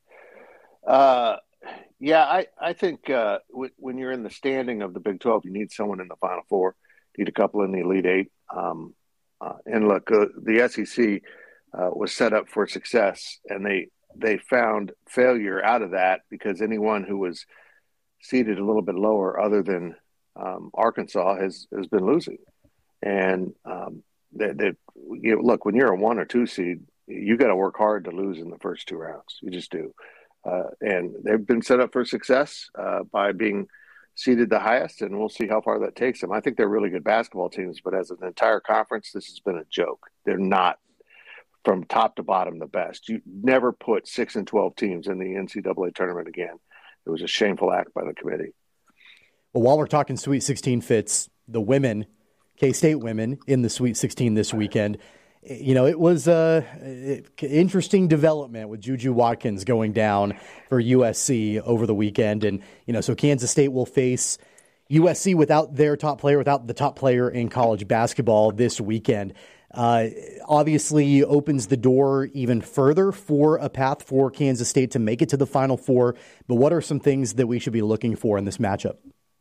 Uh, yeah, I, I think uh, w- when you're in the standing of the Big twelve, you need someone in the Final Four, you need a couple in the Elite Eight. Um, uh, and look, uh, the S E C uh, was set up for success, and they they found failure out of that because anyone who was seated a little bit lower, other than um, Arkansas, has has been losing. And um, that they, you know, look, when you're a one or two seed, you got to work hard to lose in the first two rounds. You just do. Uh, and they've been set up for success uh, by being seeded the highest, and we'll see how far that takes them. I think they're really good basketball teams, but as an entire conference, this has been a joke. They're not, from top to bottom, the best. You never put six and twelve teams in the N C double A tournament again. It was a shameful act by the committee. Well, while we're talking Sweet sixteen, Fitz, the women, K-State women in the Sweet sixteen this weekend, you know, it was an interesting development with Juju Watkins going down for U S C over the weekend. And, you know, so Kansas State will face U S C without their top player, without the top player in college basketball this weekend. Uh, obviously opens the door even further for a path for Kansas State to make it to the Final Four. But what are some things that we should be looking for in this matchup?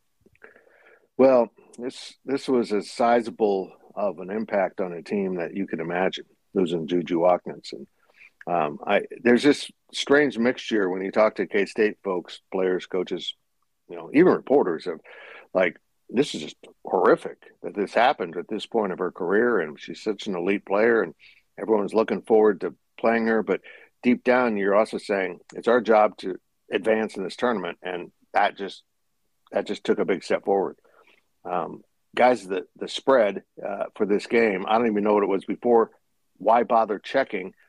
Well, this this was as sizable of an impact on a team that you can imagine, losing Juju Watkins. And um, I, there's this strange mixture when you talk to K-State folks, players, coaches, you know, even reporters of like, this is just horrific that this happened at this point of her career. And she's such an elite player and everyone's looking forward to playing her. But deep down, you're also saying it's our job to advance in this tournament. And that just, that just took a big step forward. Um, Guys, the, the spread uh, for this game, I don't even know what it was before. Why bother checking?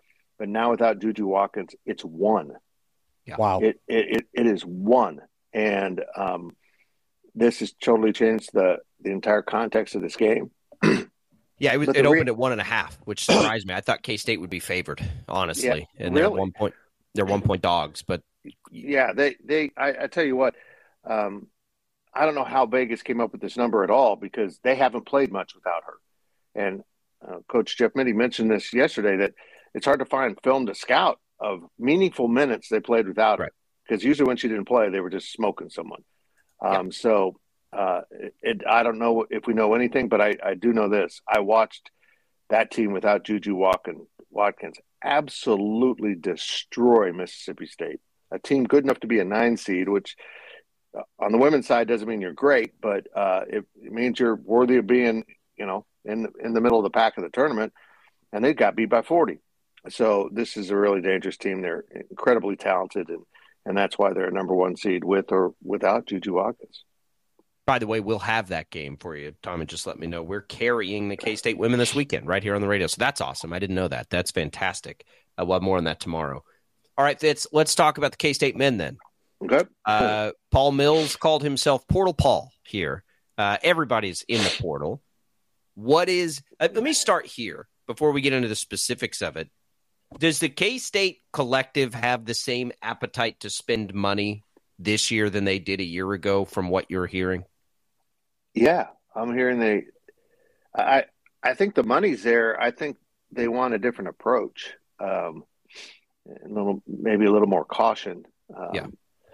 but now without Juju Watkins, it's one. Yeah. Wow. It, it, it, it is one. And um, this has totally changed the, the entire context of this game. Yeah, it, was, But it the opened re- at one and a half, which surprised me. I thought K-State would be favored, honestly. Yeah, and they're really? one point they're one point dogs, but Yeah, they, they I, I tell you what, um, I don't know how Vegas came up with this number at all because they haven't played much without her. And uh, Coach Jeff Mitty mentioned this yesterday that it's hard to find film to scout of meaningful minutes they played without her. Because usually when she didn't play, they were just smoking someone. Um, yeah. So uh, it, it, I don't know if we know anything, but I, I do know this. I watched that team without Juju Watkins, Watkins absolutely destroy Mississippi State, a team good enough to be a nine seed, which uh, on the women's side doesn't mean you're great, but uh, it, it means you're worthy of being, you know, in, in the middle of the pack of the tournament, and they got beat by forty. So this is a really dangerous team. They're incredibly talented, and, and that's why they're a number one seed with or without Juju Watkins. By the way, we'll have that game for you, Tom, and just let me know. We're carrying the K-State women this weekend right here on the radio, so that's awesome. I didn't know that. That's fantastic. Uh, we'll have more on that tomorrow. All right, Fitz, let's talk about the K-State men then. Okay. Uh, Paul Mills called himself Portal Paul here. Uh, everybody's in the portal. What is uh, – let me start here before we get into the specifics of it. Does the K-State collective have the same appetite to spend money this year than they did a year ago from what you're hearing? Yeah, I'm hearing they I I think the money's there. I think they want a different approach. Um, a little maybe a little more caution. Um, yeah.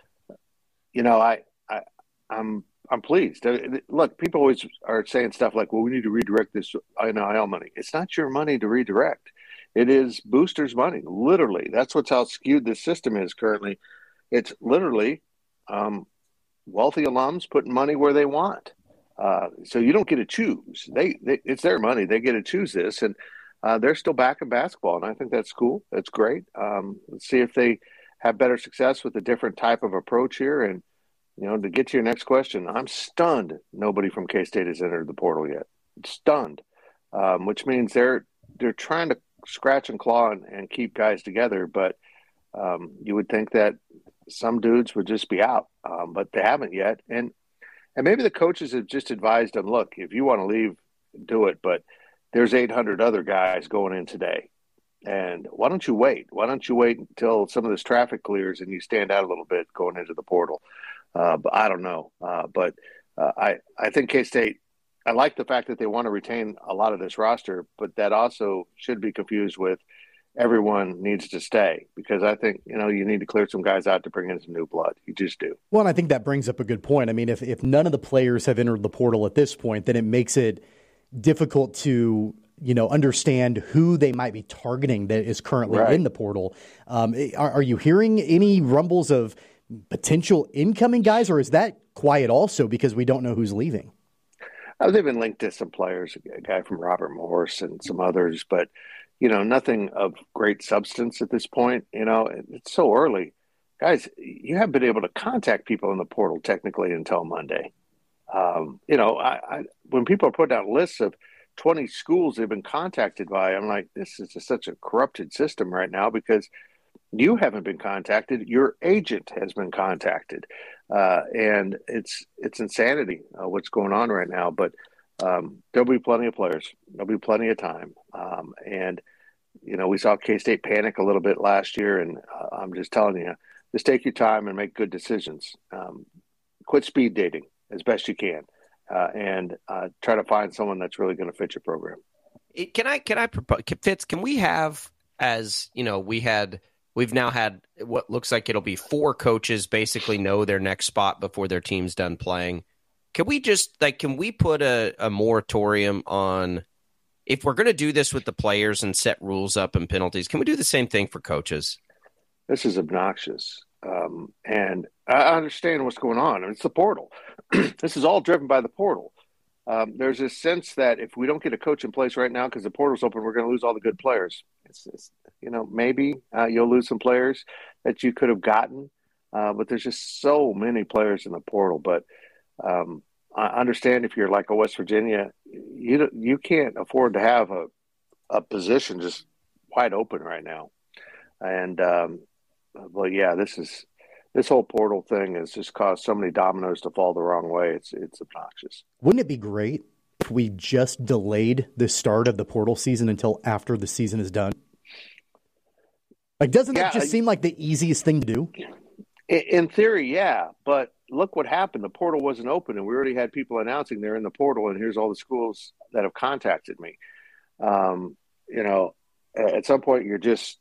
You know, I, I I'm I'm pleased. Look, people always are saying stuff like, well, we need to redirect this N I L money. It's not your money to redirect. It is boosters' money, literally. That's what's how skewed this system is currently. It's literally um, wealthy alums putting money where they want. Uh, so you don't get to choose. They, they it's their money. They get to choose this, and uh, they're still back in basketball, and I think that's cool. That's great. Um, let's see if they have better success with a different type of approach here. And you know, to get to your next question, I'm stunned nobody from K-State has entered the portal yet. Stunned, um, which means they're they're trying to scratch and claw and, and keep guys together, but um, you would think that some dudes would just be out, um, but they haven't yet. And and maybe the coaches have just advised them, look, if you want to leave, do it, but there's eight hundred other guys going in today. And why don't you wait? Why don't you wait until some of this traffic clears and you stand out a little bit going into the portal? Uh, but I don't know. Uh, but uh, I, I think K-State, I like the fact that they want to retain a lot of this roster, but that also should be confused with everyone needs to stay, because I think, you know, you need to clear some guys out to bring in some new blood. You just do. Well, and I think that brings up a good point. I mean, if, if none of the players have entered the portal at this point, then it makes it difficult to, you know, understand who they might be targeting that is currently right. in the portal. Um, are, are you hearing any rumbles of potential incoming guys, or is that quiet also because we don't know who's leaving? Uh, they've been linked to some players, a guy from Robert Morris and some others, but, you know, nothing of great substance at this point. You know, it's so early. Guys, you haven't been able to contact people in the portal technically until Monday. Um, you know, I, I, when people are putting out lists of twenty schools they've been contacted by, I'm like, this is just such a corrupted system right now, because you haven't been contacted. Your agent has been contacted. Uh, and it's it's insanity uh, what's going on right now. But um, there'll be plenty of players. There'll be plenty of time. Um, and, you know, we saw K-State panic a little bit last year. And uh, I'm just telling you, just take your time and make good decisions. Um, quit speed dating as best you can. Uh, and uh, try to find someone that's really going to fit your program. Can I, can I propose, Fitz, can we have, as, you know, we had, we've now had what looks like it'll be four coaches basically know their next spot before their team's done playing. Can we just, like, can we put a, a moratorium on, if we're going to do this with the players and set rules up and penalties, can we do the same thing for coaches? This is obnoxious. Um, and I understand what's going on. It's the portal. This is all driven by the portal. Um, there's this sense that if we don't get a coach in place right now because the portal's open, we're going to lose all the good players. It's, it's, you know, maybe uh, you'll lose some players that you could have gotten, uh, but there's just so many players in the portal. But um, I understand if you're like a West Virginia, you you can't afford to have a, a position just wide open right now. And um, well, yeah, this is this whole portal thing has just caused so many dominoes to fall the wrong way. It's it's obnoxious. Wouldn't it be great if we just delayed the start of the portal season until after the season is done? Like, doesn't yeah, that just I, seem like the easiest thing to do? In theory, yeah, but look what happened. The portal wasn't open, and we already had people announcing they're in the portal, and here's all the schools that have contacted me. Um, you know, at some point, you're just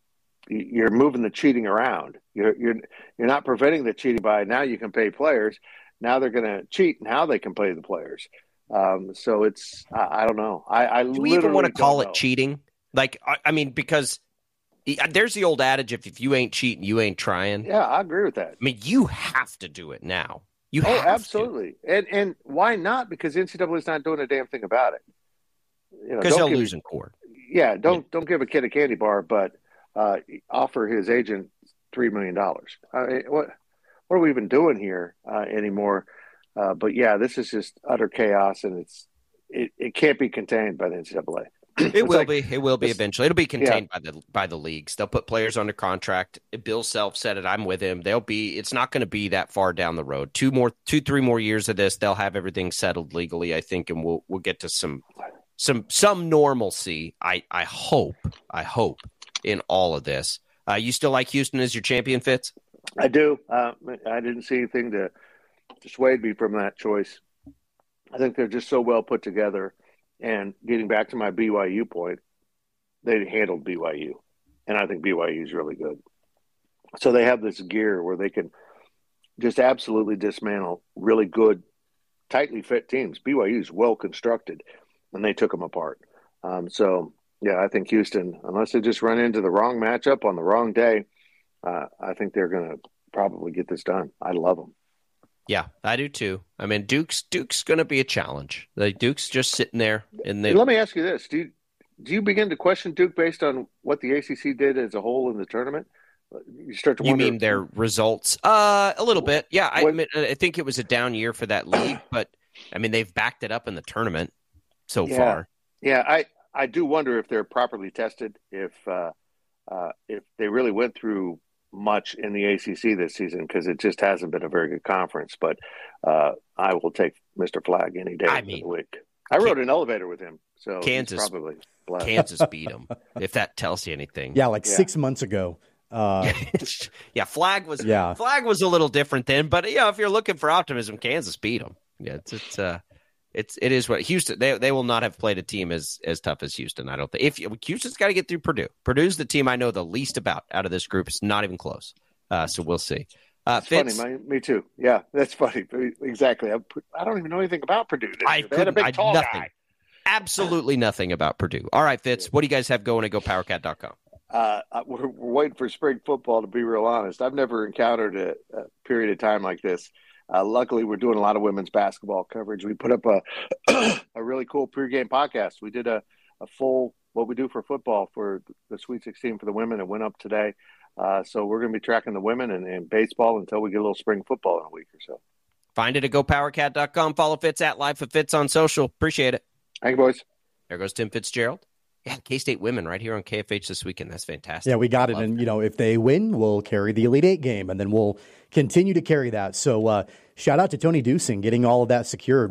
you're moving the cheating around. You're you're you're not preventing the cheating by now you can pay players. Now they're going to cheat, and how they can pay the players. Um, so it's I, I don't know. I, I do we even want to call it know. cheating? Like, I, I mean, because. There's the old adage, if, if you ain't cheating, you ain't trying. Yeah, I agree with that. I mean, you have to do it now. You oh, have absolutely. To. And and why not? Because N C double A is not doing a damn thing about it. Because you know, they'll lose in court. Yeah, don't yeah. don't give a kid a candy bar, but uh, offer his agent three million dollars. I mean, what what are we even doing here uh, anymore? Uh, but yeah, this is just utter chaos, and it's it, it can't be contained by the N C double A. It will like, be. It will be eventually. It'll be contained yeah. by the by the leagues. They'll put players under contract. Bill Self said it. I'm with him. They'll be. It's not going to be that far down the road. Two more, two, three more years of this. They'll have everything settled legally, I think, and we'll we'll get to some some some normalcy. I I hope. I hope in all of this. Uh, you still like Houston as your champion, Fitz? I do. Uh, I didn't see anything to dissuade me from that choice. I think they're just so well put together. And getting back to my B Y U point, they handled B Y U. And I think B Y U is really good. So they have this gear where they can just absolutely dismantle really good, tightly fit teams. B Y U is well constructed, and they took them apart. Um, so, yeah, I think Houston, unless they just run into the wrong matchup on the wrong day, uh, I think they're going to probably get this done. I love them. Yeah, I do too. I mean, Duke's Duke's going to be a challenge. The Duke's just sitting there. And they... Let me ask you this: Do you, do you begin to question Duke based on what the A C C did as a whole in the tournament? You start to you wonder. You mean their results? Uh, a little bit. Yeah, I, when... I think it was a down year for that league, but I mean they've backed it up in the tournament so yeah. far. Yeah, I, I do wonder if they're properly tested. If uh, uh, if they really went through much in the A C C this season, because it just hasn't been a very good conference. But uh, I will take Mister Flagg any day I of mean, the week. I rode an elevator with him, so Kansas probably Kansas beat him. If that tells you anything, yeah, like yeah. six months ago. Uh, yeah, Flagg was yeah. Flagg was a little different then, but yeah, if you're looking for optimism, Kansas beat him. Yeah, it's it's uh, it's it is what Houston they they will not have played a team as as tough as Houston. I don't think if Houston's got to get through Purdue. Purdue's the team I know the least about out of this group. It's not even close. Uh, so we'll see. Uh, that's Fitz, funny, my, me too. Yeah, that's funny. Exactly. I, I don't even know anything about Purdue. I they had a big I, tall nothing, guy. Absolutely nothing about Purdue. All right, Fitz, what do you guys have going at go power cat dot com? Uh, we're, we're waiting for spring football, to be real honest. I've never encountered a, a period of time like this. Uh, luckily, we're doing a lot of women's basketball coverage. We put up a a really cool pregame podcast. We did a, a full what we do for football for the Sweet sixteen for the women. It went up today. Uh, so we're going to be tracking the women and, and baseball until we get a little spring football in a week or so. Find it at go power cat dot com. Follow Fitz at Life of Fitz on social. Appreciate it. Thank you, boys. There goes Tim Fitzgerald. Yeah, K-State women right here on K F H this weekend. That's fantastic. Yeah, we got it. And, you know, if they win, we'll carry the Elite Eight game, and then we'll continue to carry that. So uh, shout out to Tony Dusing getting all of that secured.